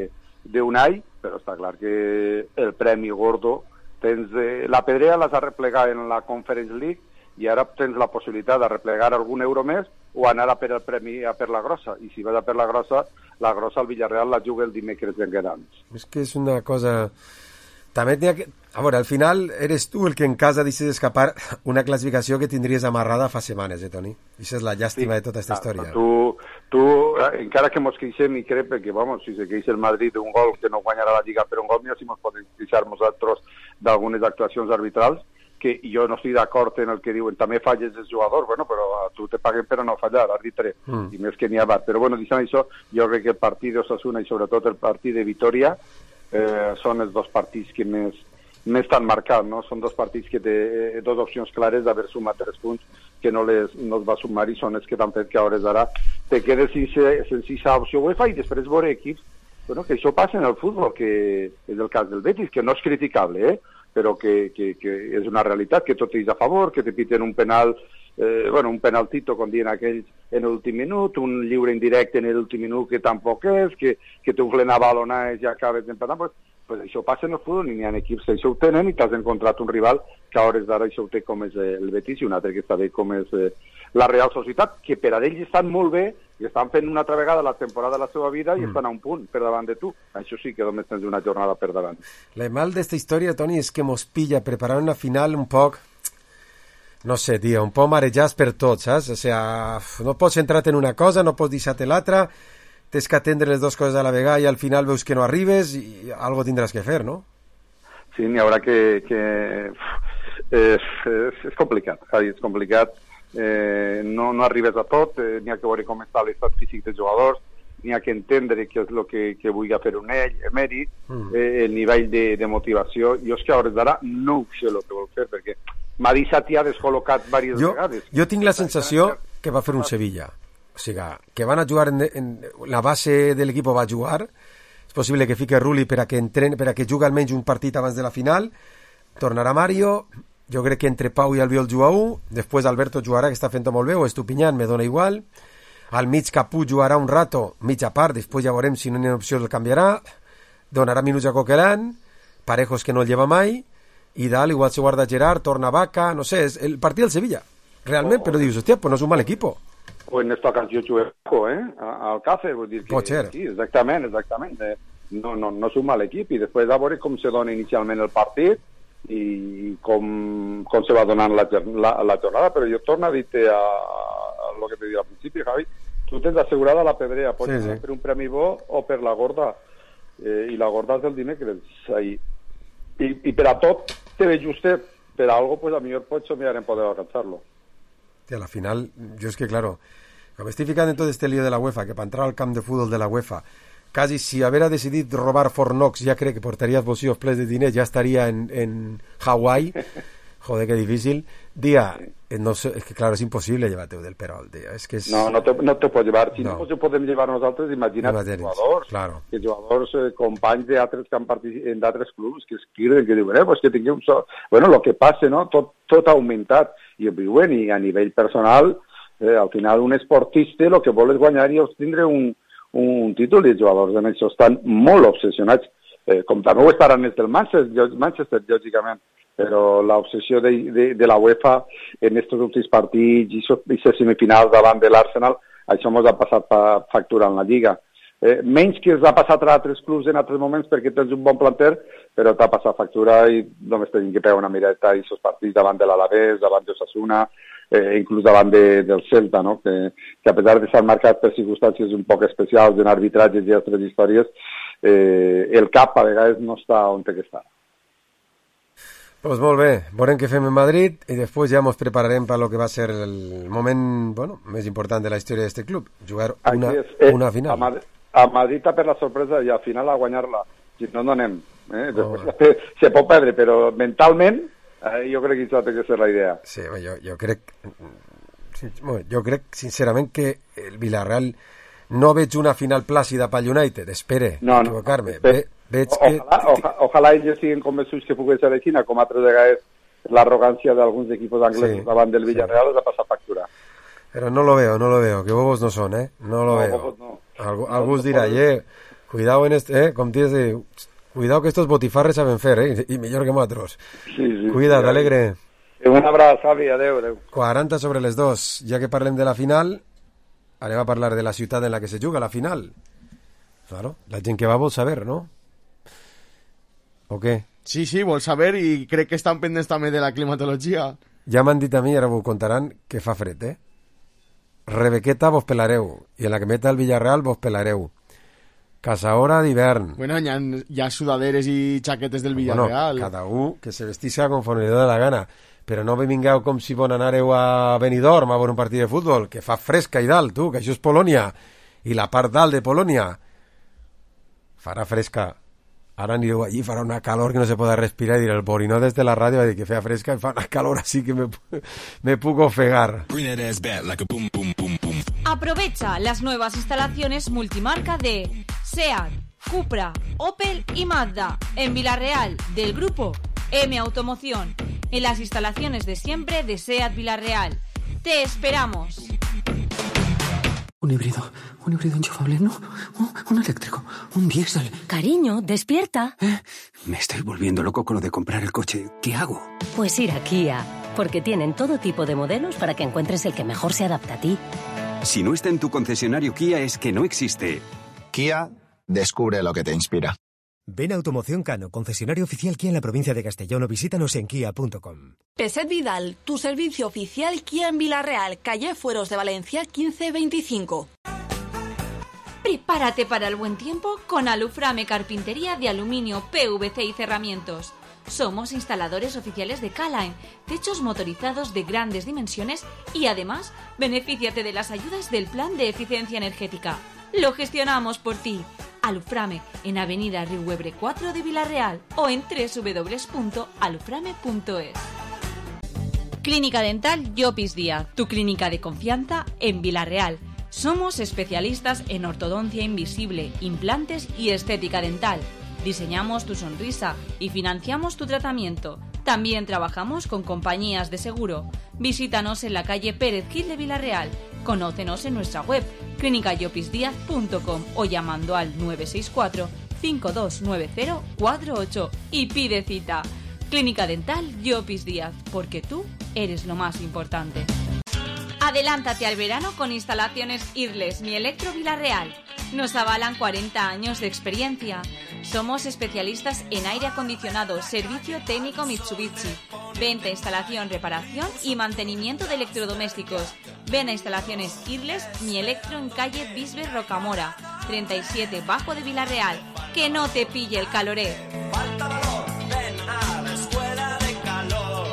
d'Unai, però està clar que el premi gordo tens eh, la pedrea l'has de replegar en la Conference League i ara tens la possibilitat de replegar algun euro més o anar a per el premi a per la grossa, i si vas a per la grossa, la grossa al Villarreal la juga el dimecres en Guerans. És que és una cosa... També tenia que... A veure, al final eres tu el que en casa deixes d'escapar una classificació que tindries amarrada fa setmanes, eh, Toni? Això és la llàstima sí. de tota aquesta història. Tu, tu, encara que mos queixem i crec que, vamos, si se queix el Madrid un gol que no guanyarà la Lliga per un gol, mira si mos podem queixar nosaltres d'algunes actuacions arbitrals, que jo no estic d'acord en el que diuen, també falles els jugadors, bueno, però a tu te paguen per a no fallar, àrbitre, mm. i més que n'hi ha bar. Però bueno, dient això, jo crec que el partit d'Osasuna i sobretot el partit de Vitoria eh, són els dos partits que més més tan marcat, no? Són dos partits que té eh, dos opcions clares d'haver sumat tres punts que no les no es va sumar i són els que t'han fet que a hores d'ara te quedes sense, sense opció UEFA i després veure equips, bueno, que això passa en el futbol, que és el cas del Betis, que no és criticable, eh? Però que, que, que és una realitat, que tot és a favor, que te piten un penal, eh, bueno, un penaltito, com diuen aquells, en l'últim minut, un lliure indirecte en l'últim minut que tampoc és, que, que t'unflen a balonades i acabes d'empatar, pues, pues això passa en el futbol, i n'hi ha equips que això ho tenen i t'has encontrat un rival que a hores d'ara això ho té com és el Betis i un altre que està bé com és eh, la Real Societat, que per a ells estan molt bé i estan fent una altra vegada la temporada de la seva vida i mm. estan a un punt per davant de tu. Això sí que només tens una jornada per davant. La mal d'esta història, Toni, és que mos pilla preparant una final un poc no sé, tio, un poc marejats per tot, saps? O sea, no pots centrar-te en una cosa, no pots deixar-te l'altra, tens que atendre les dues coses a la vegada i al final veus que no arribes i algo tindràs que fer, no? Sí, n'hi haurà que... que... És, és, és complicat, Javi, és complicat. Eh, no, no arribes a tot, eh, n'hi ha que veure com està l'estat físic dels jugadors, n'hi ha que entendre què és el que, que vulgui fer un ell, Emery, mm. eh, el nivell de, de motivació. Jo és que a hores d'ara no ho sé el que vol fer, perquè m'ha deixat ja descol·locat diverses jo, vegades. Jo tinc la sensació que va fer un Sevilla. O sigui, que van a jugar en, en la base de l'equip va jugar, és possible que fique Rulli per a que entren, per a que jugui almenys un partit abans de la final, tornarà Mario, jo crec que entre Pau i Albiol juga un, després Alberto jugarà, que està fent-ho molt bé, o Estupiñán, me dona igual, al mig Capú jugarà un rato, mitja part, després ja veurem si no hi ha opció el canviarà, donarà minuts a Coquelin, Parejos que no el lleva mai, i dalt igual se guarda Gerard, torna Vaca, no sé, és el partit del Sevilla, realment, oh, però dius, hòstia, pues no és un mal equip. O en esta ocasió jugué Paco, eh, al Cáceres, vull dir que... Pot ser. Sí, exactament, exactament. No, no, no és un mal equip, i després a veure com se dona inicialment el partit, i com, com se va donant la, la, la jornada, però jo torno a dir-te a, a lo que te dic al principi, Javi, tu tens assegurada la pedrea, pots sí, sí. per un premi bo o per la gorda, eh, i la gorda és el dimecres ahí. I, i per a tot te ve justet, per a algo pues a millor pots somiar en poder alcanzarlo. A la final, jo és que claro, com estic ficant en tot este lío de la UEFA, que per entrar al camp de futbol de la UEFA casi si haver decidit robar Fort Knox ja crec que portaria els bolsillos plens de diners, ja estaria en, en Hawaii. Joder, que difícil. Dia, no sé, es que claro, es imposible llevarte del Perol, dia. Es que es... No, no te, no te puedes llevar. Si no, no pues podem llevar nosaltres, imagina't jugadors, claro. que jugadors, eh, companys d'altres que han participat en d'altres clubs, que escriuen, que diuen, eh, pues que tinguem... So... Bueno, lo que passa, no? Tot, tot ha augmentat. I viuen, i a nivell personal, eh, al final un esportista el que vol és guanyar i tindre un un títol, i els jugadors en això estan molt obsessionats, eh, com també ho estaran els del Manchester, Manchester lògicament, però l'obsessió de, de, de la UEFA en aquests últims partits i aquestes semifinals davant de l'Arsenal, això ens ha passat pa, factura en la Lliga. Eh, menys que els ha passat a altres clubs en altres moments perquè tens un bon planter, però t'ha passat factura i només tenim que pegar una mirada a aquests partits davant de l'Alavés, davant de Osasuna, eh, inclús davant de, del Celta, no? que, que a pesar de estar marcat per circumstàncies un poc especials en arbitratges i altres històries, eh, el cap a vegades no està on té que estar. Pues molt bé, veurem què fem en Madrid i després ja ens prepararem per lo que va ser el moment bueno, més important de la història d'aquest club, jugar una, eh, una final. A Madrid, a Madrid per la sorpresa i al final a guanyar-la, si no, no anem. Eh? Després oh. se pot perdre, però mentalment eh, jo crec que això té que ser la idea. Sí, jo, jo crec jo crec sincerament que el Villarreal no veig una final plàcida pel United, espere, no, equivocar-me. No, Ve, veig que... Ojalà, ojalà, ojalà ells siguin convençuts que pugui ser de Xina, com altres vegades l'arrogància d'alguns equipos anglesos sí, davant del Villarreal sí. els ha passat factura. Pero no lo veo, no lo veo, que bobos no son, ¿eh? No lo no, veo. Bobos no. Algú, algú us dirà, eh, cuidado en este, eh, com tienes de... Cuidado que estos botifarres saben fer, eh, i millor que nosaltres. Sí, sí. Cuida't, sí, alegre. Un abraç, Javi, adeu, adeu. quaranta sobre les dos. Ja que parlem de la final, anem a parlar de la ciutat en la que se juga la final. Claro, la gent que va vol saber, no? O què? Sí, sí, vol saber i crec que estan pendents també de la climatologia. Ja m'han dit a mi, ara ho contaran, que fa fred, eh? Rebequeta vos pelareu, i en la que meta el Villarreal vos pelareu. Casahora d'hivern. Bueno, hi ha, hi ha sudaderes i xaquetes del Villarreal. Bueno, cada un que se vestisca conforme li dóna la gana, però no vingueu com si bon anàreu a Benidorm a veure un partit de futbol, que fa fresca i dalt, tu, que això és Polònia, i la part dalt de Polònia farà fresca. Ara anireu allí, farà una calor que no se podrà respirar i dir el Borinó des de la ràdio va dir que feia fresca i fa una calor así que me, me puc ofegar. Aprovecha las nuevas instalaciones multimarca de SEAT, Cupra, Opel y Mazda en Villarreal del grupo M Automoción, en las instalaciones de siempre de SEAT Villarreal. ¡Te esperamos! Un híbrido, un híbrido enchufable, no, un eléctrico, un diésel. Cariño, despierta. ¿Eh? Me estoy volviendo loco con lo de comprar el coche. ¿Qué hago? Pues ir a Kia, porque tienen todo tipo de modelos para que encuentres el que mejor se adapta a ti. Si no está en tu concesionario Kia es que no existe. Kia, descubre lo que te inspira. Ven a Automoción Cano, concesionario oficial Kia en la provincia de Castellón, o visítanos en kia punto com. Peset Vidal, tu servicio oficial Kia en Villarreal, calle Fueros de Valencia quince veinticinco. Prepárate para el buen tiempo con Aluframe Carpintería de Aluminio, P V C y Cerramientos. Somos instaladores oficiales de K-Line, techos motorizados de grandes dimensiones y además benefíciate de las ayudas del Plan de Eficiencia Energética. Lo gestionamos por ti. Aluframe en Avenida Riuebre cuatro de Villarreal o en doble u doble u doble u punto aluframe punto es. Clínica Dental Llopis Díaz, tu clínica de confianza en Villarreal. Somos especialistas en ortodoncia invisible, implantes y estética dental. Diseñamos tu sonrisa y financiamos tu tratamiento. También trabajamos con compañías de seguro. Visítanos en la calle Pérez Gil de Villarreal. Conócenos en nuestra web clínica llopis díaz punto com o llamando al nueve seis cuatro, cinco dos nueve cero, cuatro ocho y pide cita. Clínica Dental Llopis Díaz, porque tú eres lo más importante. Adelántate al verano con instalaciones Irles, Mi Electro Villarreal. Nos avalan cuarenta años de experiencia. Somos especialistas en aire acondicionado, servicio técnico Mitsubishi, venta, instalación, reparación y mantenimiento de electrodomésticos. Ven a instalaciones Irles, Mi Electro en calle Bisbe Rocamora, treinta y siete Bajo de Villarreal. Que no te pille el caloré. Falta valor, ven a la escuela de calor.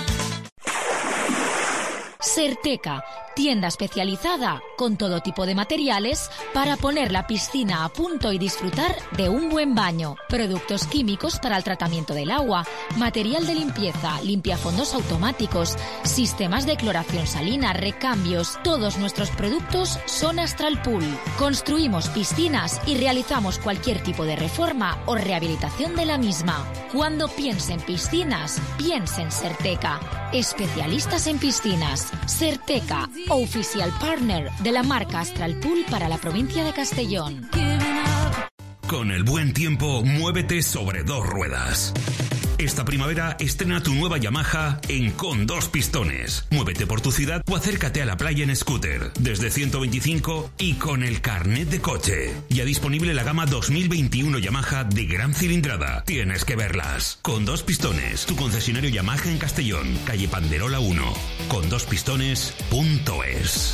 Serteca, tienda especializada con todo tipo de materiales para poner la piscina a punto y disfrutar de un buen baño. Productos químicos para el tratamiento del agua, material de limpieza, limpiafondos automáticos, sistemas de cloración salina, recambios. Todos nuestros productos son Astral Pool. Construimos piscinas y realizamos cualquier tipo de reforma o rehabilitación de la misma. Cuando piense en piscinas, piense en Serteca. Especialistas en piscinas. Serteca, oficial partner de la marca Astral Pool para la provincia de Castellón. Con el buen tiempo, muévete sobre dos ruedas. Esta primavera estrena tu nueva Yamaha en Con Dos Pistones. Muévete por tu ciudad o acércate a la playa en scooter. Desde ciento veinticinco y con el carnet de coche. Ya disponible la gama dos mil veintiuno Yamaha de gran cilindrada. Tienes que verlas. Con Dos Pistones, tu concesionario Yamaha en Castellón, calle Panderola uno. con dos pistones punto es.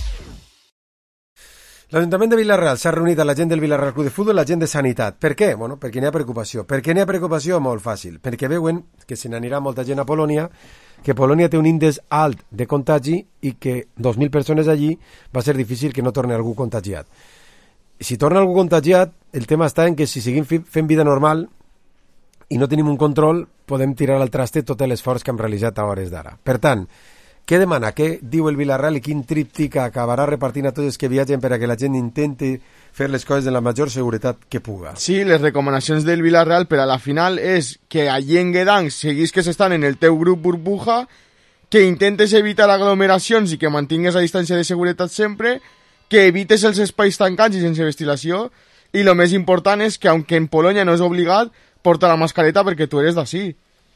L'Ajuntament de Vila-real s'ha reunit a la gent del Vila-real Club de Futbol, la gent de Sanitat. Per què? Bueno, perquè n'hi ha preocupació. Per què n'hi ha preocupació? Molt fàcil. Perquè veuen que se n'anirà molta gent a Polònia, que Polònia té un índex alt de contagi i que dos mil persones allí va ser difícil que no torni algú contagiat. Si torna algú contagiat, el tema està en que si seguim fent vida normal i no tenim un control, podem tirar al traste tot l'esforç que hem realitzat a hores d'ara. Per tant, què demana? Què diu el Vila-real i quin tríptic acabarà repartint a tots els que viatgen per a que la gent intenti fer les coses amb la major seguretat que puga? Sí, les recomanacions del Vila-real per a la final és que allí en Gdansk seguís que s'estan en el teu grup burbuja, que intentes evitar aglomeracions i que mantingues la distància de seguretat sempre, que evites els espais tancats i sense ventilació, i el més important és que, aunque en Polònia no és obligat, porta la mascareta perquè tu eres d'ací.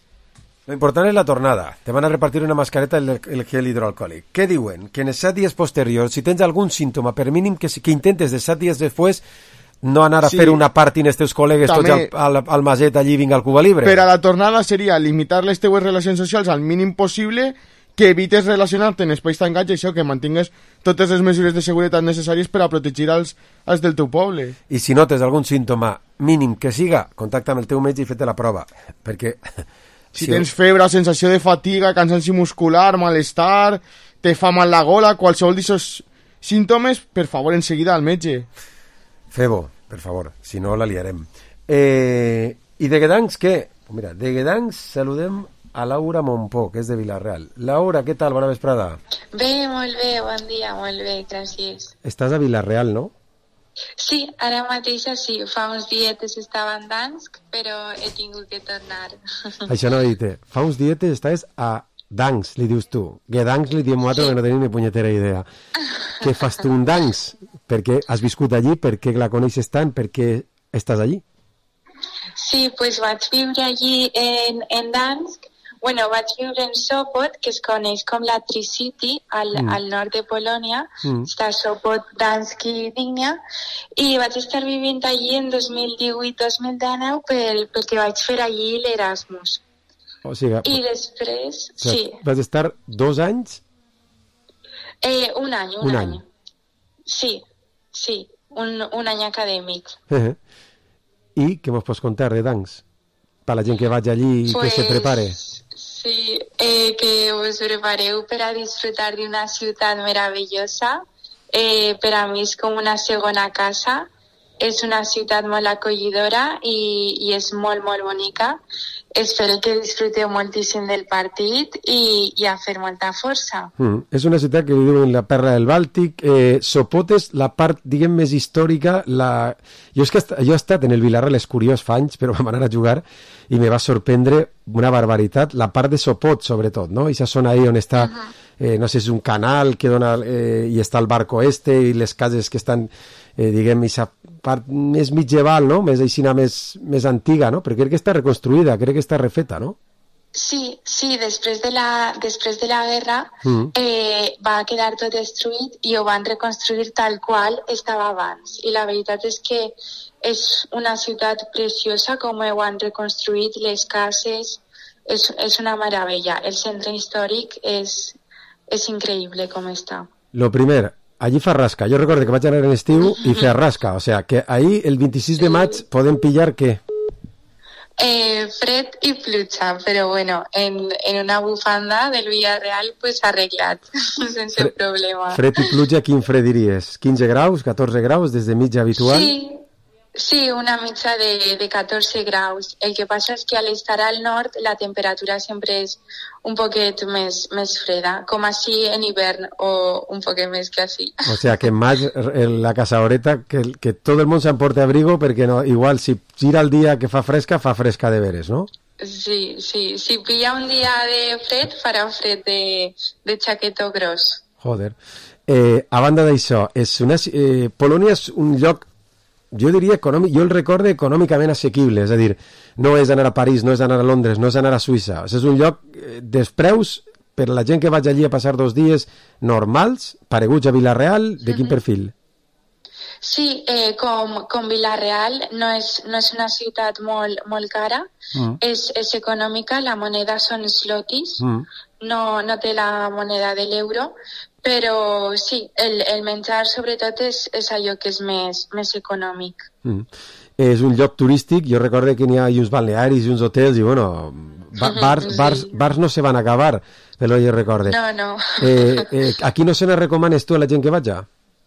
Lo important és la tornada. Te van a repartir una mascareta i el, el gel hidroalcohòlic. Què diuen? Que en els set dies posteriors, si tens algun símptoma, per mínim que, que intentes de set dies després no anar a sí. fer una party amb els teus col·legues També, tots al, al, al maset allí vinga al Cuba Libre. Per a la tornada seria limitar les teues relacions socials al mínim possible, que evites relacionar-te en espais tancats i això, que mantingues totes les mesures de seguretat necessàries per a protegir els, els del teu poble. I si notes algun símptoma mínim que siga, contacta amb el teu metge i fes-te la prova, perquè... Si sí. tens febre, sensació de fatiga, cansanci muscular, malestar, te fa mal la gola, qualsevol d'aquests símptomes, per favor, enseguida al metge. Febo, per favor, si no la liarem. Eh, I de Gdansk, què? Mira, de Gdansk saludem a Laura Montpó, que és de Vila-real. Laura, què tal? Bona vesprada. Bé, molt bé, bon dia, molt bé, gràcies. Estàs a Vila-real, no? Sí, ara mateix sí, fa uns dietes estava en Gdansk, però he tingut que tornar. Això no ho he dit, fa uns dietes estaves a Gdansk, li dius tu. Gdansk li diem nosaltres, sí. Que no tenim ni punyetera idea. Què fas tu en Gdansk? Per què has viscut allí? Per què la coneixes tant? Per què estàs allí? Sí, pues vaig viure allí en, en Gdansk Bueno, vaig viure en Sopot, que es coneix com la Tri-City, al, Mm. al nord de Polònia. Mm. Està Sopot, Gdansk i Gdynia. I vaig estar vivint allí en dos mil divuit dos mil dinou pel, perquè vaig fer allí l'Erasmus. O sigui, I després, o sigui, sí, vas estar dos anys? eh, un any, un, Un any. any. Sí, sí, un, un any acadèmic. I què mos pots contar de Gdansk? Per la gent que vaig allí i Pues, que se prepare. Sí, eh, que us prepareu per a disfrutar d'una ciutat meravellosa. Eh, per a mi és com una segona casa. És una ciutat molt acollidora i, i és molt, molt bonica. Espero que disfruteu moltíssim del partit i, i a fer molta força. Mm. És una ciutat que viu en la perla del Bàltic. Eh, Sopot és la part, diguem, més històrica. La... Jo, és que est jo he estat en el Vilarreal, és curiós, fa anys, però vam anar a jugar i me va sorprendre una barbaritat, la part de Sopot, sobretot, no? I esa zona ahí on està, uh -huh. eh, no sé, és un canal que dona, eh, i està el barco este i les cases que estan, eh, diguem, esa part més medieval, no? Més aixina, més, més antiga, no? Perquè crec que està reconstruïda, crec que està refeta, no? Sí, sí, després de la, després de la guerra Mm. eh, va quedar tot destruït i ho van reconstruir tal qual estava abans. I la veritat és que és una ciutat preciosa com ho han reconstruït, les cases, és, és una meravella. El centre històric és, és increïble com està. Lo primer, allí fa rasca. Jo recordo que vaig anar en estiu i feia rasca. O sea, que ahí el vint-i-sis de maig podem pillar què? Eh, fred i pluja, però bueno, en, en una bufanda del Villarreal pues arreglat, sense Fre problema. Fred i pluja, quin fred diries? quinze graus, catorze graus, des de mitja habitual? Sí, sí, una mitja de, de catorze graus. El que passa és que al estar al nord la temperatura sempre és un poquet més, més freda, com així en hivern o un poquet més que així. O sea, que en maig en la casaoreta, que, que tot el món s'emporta abrigo perquè no, igual si gira el dia que fa fresca, fa fresca de veres, no? Sí, sí, si pilla un dia de fred, farà fred de, de xaquetó gros. Joder. Eh, a banda d'això, és una, eh, Polònia és un lloc, jo diria, econòmic, jo el recorde econòmicament assequible, és a dir, no és anar a París, no és anar a Londres, no és anar a Suïssa, és un lloc eh, dels preus per la gent que vaig allí a passar dos dies normals, pareguts a Vilareal, de quin Mhm. perfil? Sí, eh, com, com Vilareal no és, no és una ciutat molt, molt cara, Mm. és, és econòmica, la moneda són slotis, Mm. no, no té la moneda de l'euro, però sí, el, el menjar sobretot és, és allò que és més, més econòmic. Mm. És un lloc turístic, jo recordo que n'hi ha uns balnearis i uns hotels i bueno, ba bars, Sí. bars, bars no se van acabar, però jo recorde. No, no. Eh, eh, aquí no se ne recomanes tu a la gent que vaja?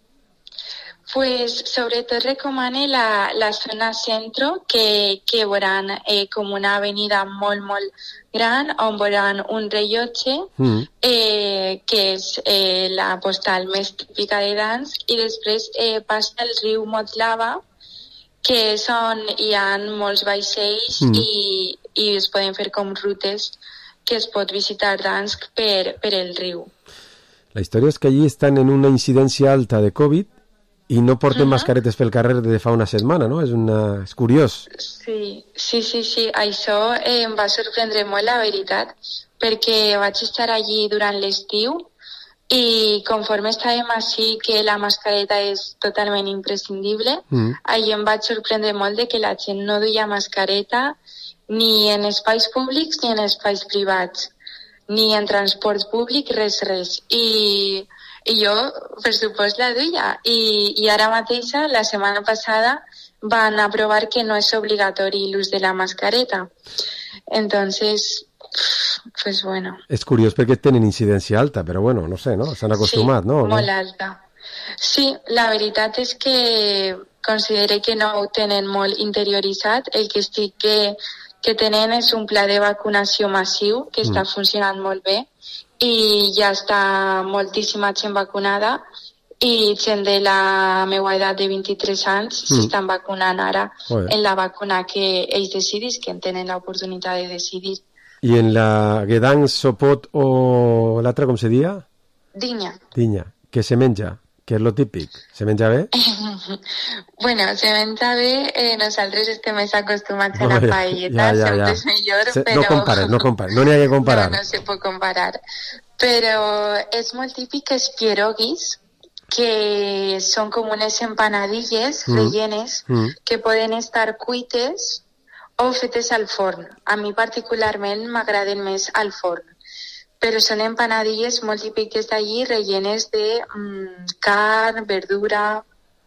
Pues sobretot recomane la, la zona centro, que, que veuran eh, com una avenida molt, molt gran, on veuran un rellotge, Mm. eh, que és eh, la postal més típica de Gdansk, i després eh, passa el riu Motlava, que és on hi ha molts vaixells Mm. i, i es poden fer com rutes que es pot visitar Gdansk per, per el riu. La història és que allí estan en una incidència alta de Covid i no porten Mhm. mascaretes pel carrer de fa una setmana, no? És, una... és curiós. Sí, sí, sí, sí. Això eh, em va sorprendre molt, la veritat, perquè vaig estar allí durant l'estiu i conforme estàvem així que la mascareta és totalment imprescindible, Mm. allí em vaig sorprendre molt de que la gent no duia mascareta ni en espais públics ni en espais privats, ni en transport públic, res, res. I, i jo, per supost, la duia. I, I ara mateixa, la setmana passada, van aprovar que no és obligatori l'ús de la mascareta. Entonces, pues bueno. És curiós perquè tenen incidència alta, però bueno, no sé, no? S'han acostumat, sí, no? molt alta. Sí, la veritat és que considero que no ho tenen molt interioritzat. El que sí que, que tenen és un pla de vacunació massiu que està Mm. funcionant molt bé i ja està moltíssima gent vacunada i gent de la meva edat de vint-i-tres anys Mm. s'estan vacunant ara Joder. en la vacuna que ells decidis, que en tenen l'oportunitat de decidir. I en la Gdansk, Sopot o l'altra, com se dia? Dinya. Dinya. Què se menja? que és lo típic? Se menja bé? Bueno, se menja bé, eh, nosaltres estem més acostumats a No, la ja, paelleta, ja, ja, sempre ja. és millor, Se, però... No compares, no compares, no n'hi ha que comparar. No, no se pot comparar. Però és molt típic que els pierogies, que són com unes empanadilles Mm. rellenes, Mm. que poden estar cuites o fetes al forn. A mi particularment m'agraden més al forn. Però són empanadilles molt típiques d'allí, rellenes de mm, carn, verdura,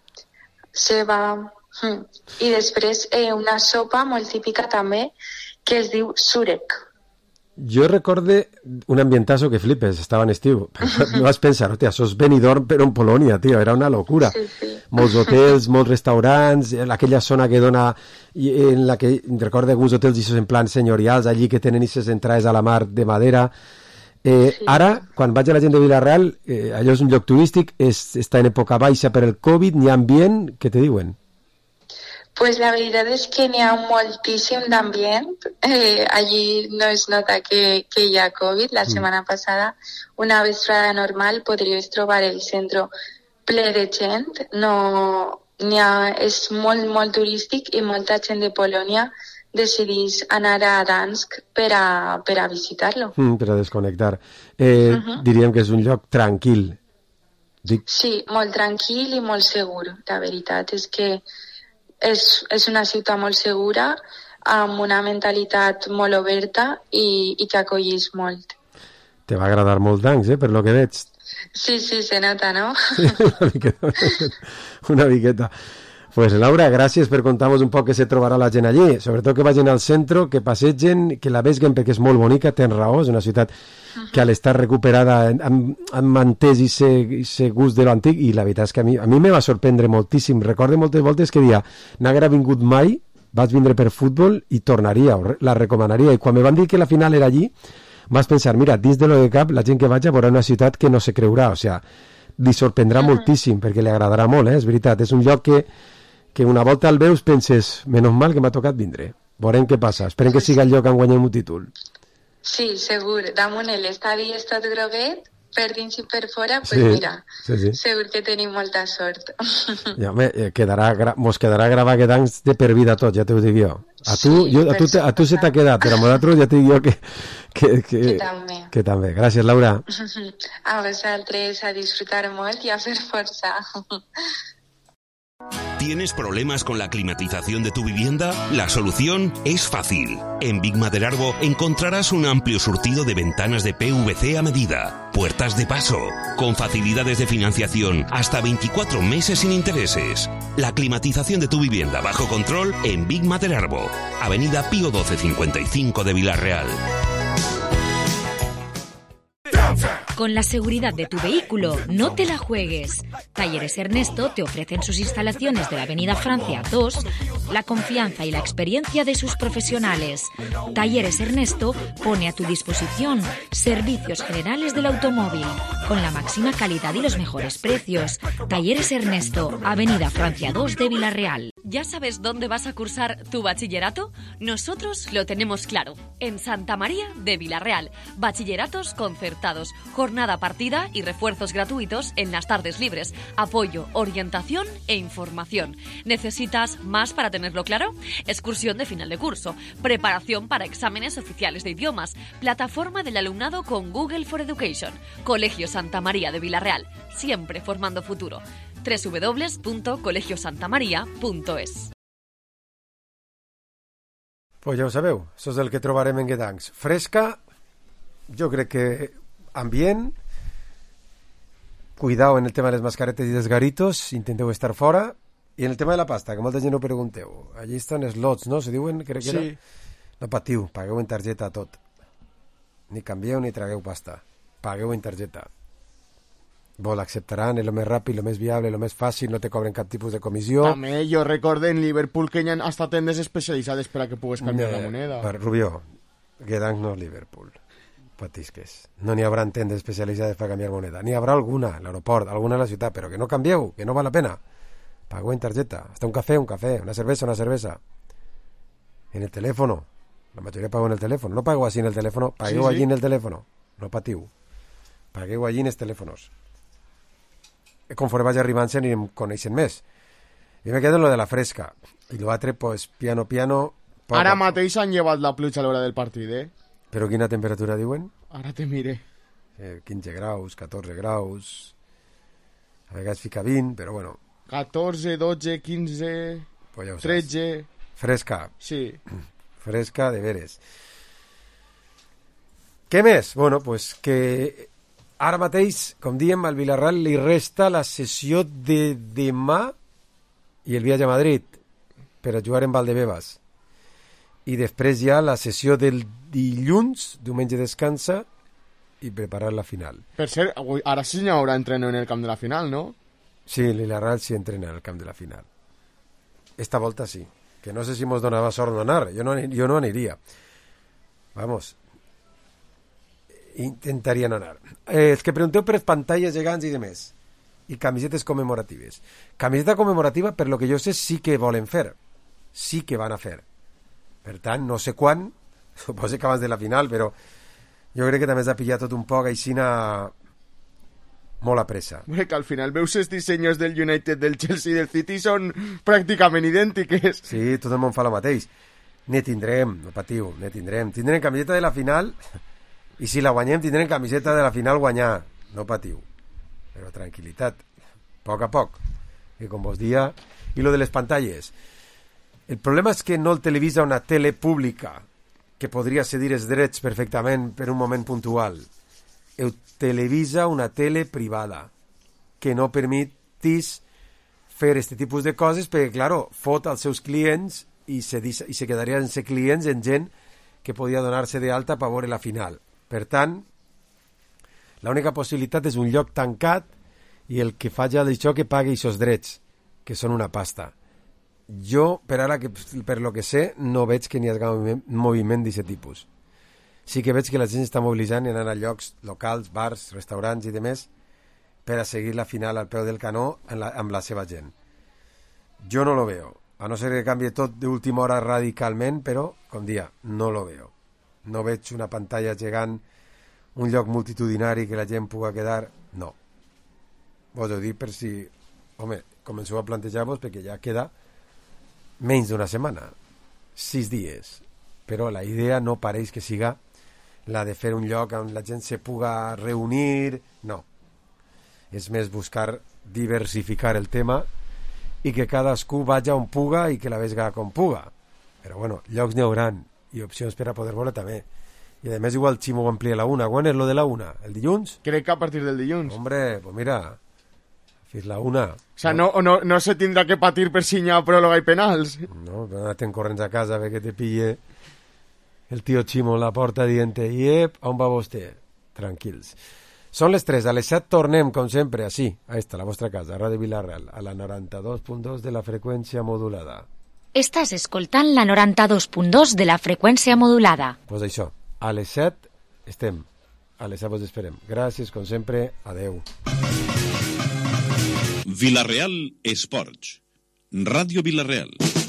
ceba... Mm. I després eh, una sopa molt típica també, que es diu surek. Jo recorde un ambientazo que flipes, estava en estiu. No vas pensar, hòstia, això és Benidorm però en Polònia, tio, era una locura. Sí, sí. Molts hotels, molts restaurants, aquella zona que dona, i en la que recorde alguns hotels i en plan senyorials, allí que tenen aquestes entrades a la mar de madera. Eh, sí. Ara, quan vaig a la gent de Vila-real, eh, allò és un lloc turístic, és, està en època baixa per el Covid, n'hi ha ambient, què te diuen? Pues la veritat és que n'hi ha moltíssim d'ambient. Eh, allí no es nota que, que hi ha Covid. La setmana mm. passada, una vesprada normal, podries trobar el centre ple de gent. No, n'hi ha, és molt, molt turístic i molta gent de Polònia decidís anar a Dansk per a, per a visitar-lo. Mm, per a desconnectar. Eh, uh -huh. Diríem que és un lloc tranquil. Dic... Sí, molt tranquil i molt segur. La veritat és que és, és una ciutat molt segura, amb una mentalitat molt oberta i, i que acollís molt. Te va agradar molt Dansk, eh, per lo que veig. Sí, sí, se nota, no? una miqueta. Una miqueta. Pues Laura, gràcies per contar-nos un poc què se trobarà la gent allí, sobretot que vagin al centre, que passegen, que la veguen perquè és molt bonica, tens raó, és una ciutat que al estar recuperada han, han mantès aquest gust de l'antic, i la veritat és que a mi, a mi me va sorprendre moltíssim. Recordo moltes voltes que dia, no haguera vingut mai, vaig vindre per futbol i tornaria, la recomanaria, i quan me van dir que la final era allí, vas pensar, mira, dins de lo de cap, la gent que vaig a veure una ciutat que no se creurà, o sigui, li sorprendrà uh -huh. moltíssim, perquè li agradarà molt, eh? És veritat, és un lloc que que una volta el veus penses, menys mal que m'ha tocat vindre. Veurem què passa. Esperem que siga el lloc on guanyem un títol. Sí, segur. Damunt l'estadi és tot groguet, per dins i per fora, pues sí, mira, sí, sí. segur que tenim molta sort. Ja, home, quedarà, mos quedarà gravar aquest any de per vida tot, ja t'ho dic jo. A tu, sí, jo, a tu, te, a tu se t'ha quedat, però a nosaltres ja t'ho dic jo que, que, que, que també. Que també. Gràcies, Laura. A vosaltres, a disfrutar molt i a fer força. ¿Tienes problemas con la climatización de tu vivienda? La solución es fácil. En Big Maderarbo encontrarás un amplio surtido de ventanas de P V C a medida, puertas de paso, con facilidades de financiación hasta veinticuatro meses sin intereses. La climatización de tu vivienda bajo control en Big Maderarbo, Avenida Pío doce cincuenta y cinco de Vila-real. Con la seguridad de tu vehículo, no te la juegues. Talleres Ernesto te ofrecen sus instalaciones de la Avenida Francia dos, la confianza y la experiencia de sus profesionales. Talleres Ernesto pone a tu disposición servicios generales del automóvil, con la máxima calidad y los mejores precios. Talleres Ernesto, Avenida Francia dos de Vila-real. ¿Ya sabes dónde vas a cursar tu bachillerato? Nosotros lo tenemos claro. En Santa María de Vila-real. Bachilleratos concertados, jornada partida y refuerzos gratuitos en las tardes libres. Apoyo, orientación e información. ¿Necesitas más para tenerlo claro? Excursión de final de curso. Preparación para exámenes oficiales de idiomas. Plataforma del alumnado con Google for Education. Colegio Santa María de Vila-real. Siempre formando futuro. doble u doble u doble u punto colegio santa maria punto es. Pues ja ho sabeu, això és el que trobarem en Gdansk. Fresca, jo crec que ambient, cuidao en el tema de les mascaretes i dels garitos, intenteu estar fora, i en el tema de la pasta, que molta gent ho pregunteu, allí estan els lots, no? Se diuen, crec que sí. era? No patiu, pagueu en targeta tot. Ni canvieu ni tragueu pasta. Pagueu en targeta. Bo, l'acceptaran, és el més ràpid, el més viable, el més fàcil, no te cobren cap tipus de comissió. També, jo recorde en Liverpool que hi ha hasta tendes especialitzades per a que pugues canviar eh, la moneda. Per Rubió, Gdansk no és Liverpool. Patisques. No n'hi haurà tendes especialitzades per canviar moneda. N'hi haurà alguna, a l'aeroport, alguna a la ciutat, però que no canvieu, que no val la pena. Pagueu en targeta. Hasta un café, un café. Una cerveza, una cerveza. En el teléfono. La mayoría pago en el teléfono. No pago así en el teléfono, pagueu sí, sí. allí en el teléfono. No patiu. Pagueu allí en els telèfons. conforme vagi arribant se anirem coneixent més. Jo me quedo en lo de la fresca. I l'altre, pues, piano, piano... Poc. Ara mateix han llevat la pluja a l'hora del partit, eh? Però quina temperatura diuen? Ara te mire. Eh, quinze graus, catorze graus... A vegades fica vint, però bueno... catorze, dotze, quinze... Pues ja tretze... Fresca. Sí. Fresca de veres. Què més? Bueno, pues que ara mateix, com diem, al Villarreal li resta la sessió de demà i el viatge a Madrid per a jugar en Valdebebas. I després ja la sessió del dilluns, diumenge descansa, i preparar la final. Per cert, avui, ara sí n'hi haurà entreno en el camp de la final, no? Sí, el Villarreal sí entrena en el camp de la final. Esta volta sí. Que no sé si mos donava sort d'anar. Jo no, jo no aniria. Vamos. Intentaria no anar. Eh, els que pregunteu per pantalles gegants i de més. I camisetes commemoratives. Camiseta commemorativa, per lo que jo sé, sí que volen fer. Sí que van a fer. Per tant, no sé quan, suposo que abans de la final, però jo crec que també has de pillar tot un poc aixina molt a pressa. Bé, que al final veus els dissenyos del United, del Chelsea i del City són pràcticament idèntiques. Sí, tot el món fa el mateix. Ne tindrem, no patiu, ne tindrem. Tindrem camiseta de la final i si la guanyem tindrem camiseta de la final guanyar. No patiu. Però tranquil·litat. Poc a poc. Que com vos dia... I lo de les pantalles. El problema és que no el televisa una tele pública que podria cedir els drets perfectament per un moment puntual. Ho televisa una tele privada que no permetis fer este tipus de coses perquè, claro, fot als seus clients i se, i se quedarien sense clients en gent que podia donar-se d'alta per veure la final. Per tant, l'única possibilitat és un lloc tancat i el que faci això que pagui aquests drets, que són una pasta. Jo, per ara, que, per lo que sé, no veig que n'hi hagi moviment, moviment d'aquest tipus. Sí que veig que la gent està mobilitzant i anant a llocs locals, bars, restaurants i demés per a seguir la final al peu del canó amb la, amb la seva gent. Jo no lo veo. A no ser que canvi tot d'última hora radicalment, però, com dia, no lo veo. No veig una pantalla gegant, un lloc multitudinari que la gent pugui quedar... No. Vos ho dic per si... Home, comenceu a plantejar-vos perquè ja queda menys d'una setmana. Sis dies. Però la idea no pareix que siga la de fer un lloc on la gent se puga reunir. No. És més buscar diversificar el tema i que cadascú vaja on puga i que la vega com puga. Però bueno, llocs n'hi hauran i opcions per a poder veure també. I a més igual Ximo ho amplia la una. Quan és lo de la una? El dilluns? Crec que a partir del dilluns. Hombre, pues mira, fins la una. O sea, no, no, no se tindrà que patir per si n'hi ha pròrroga i penals. No, anem corrents a casa a veure que te pille el tio Ximo a la porta dient «Iep, on va vostè?» Tranquils. Són les tres, a les set tornem, com sempre, així, a esta, la vostra casa, a Ràdio Villarreal, a la noranta-dos punt dos de la freqüència modulada. Estàs escoltant la noranta-dos punt dos de la freqüència modulada. Doncs pues això, a les set estem, a les set vos esperem. Gràcies, com sempre, adeu. Villarreal Esports. Ràdio Villarreal.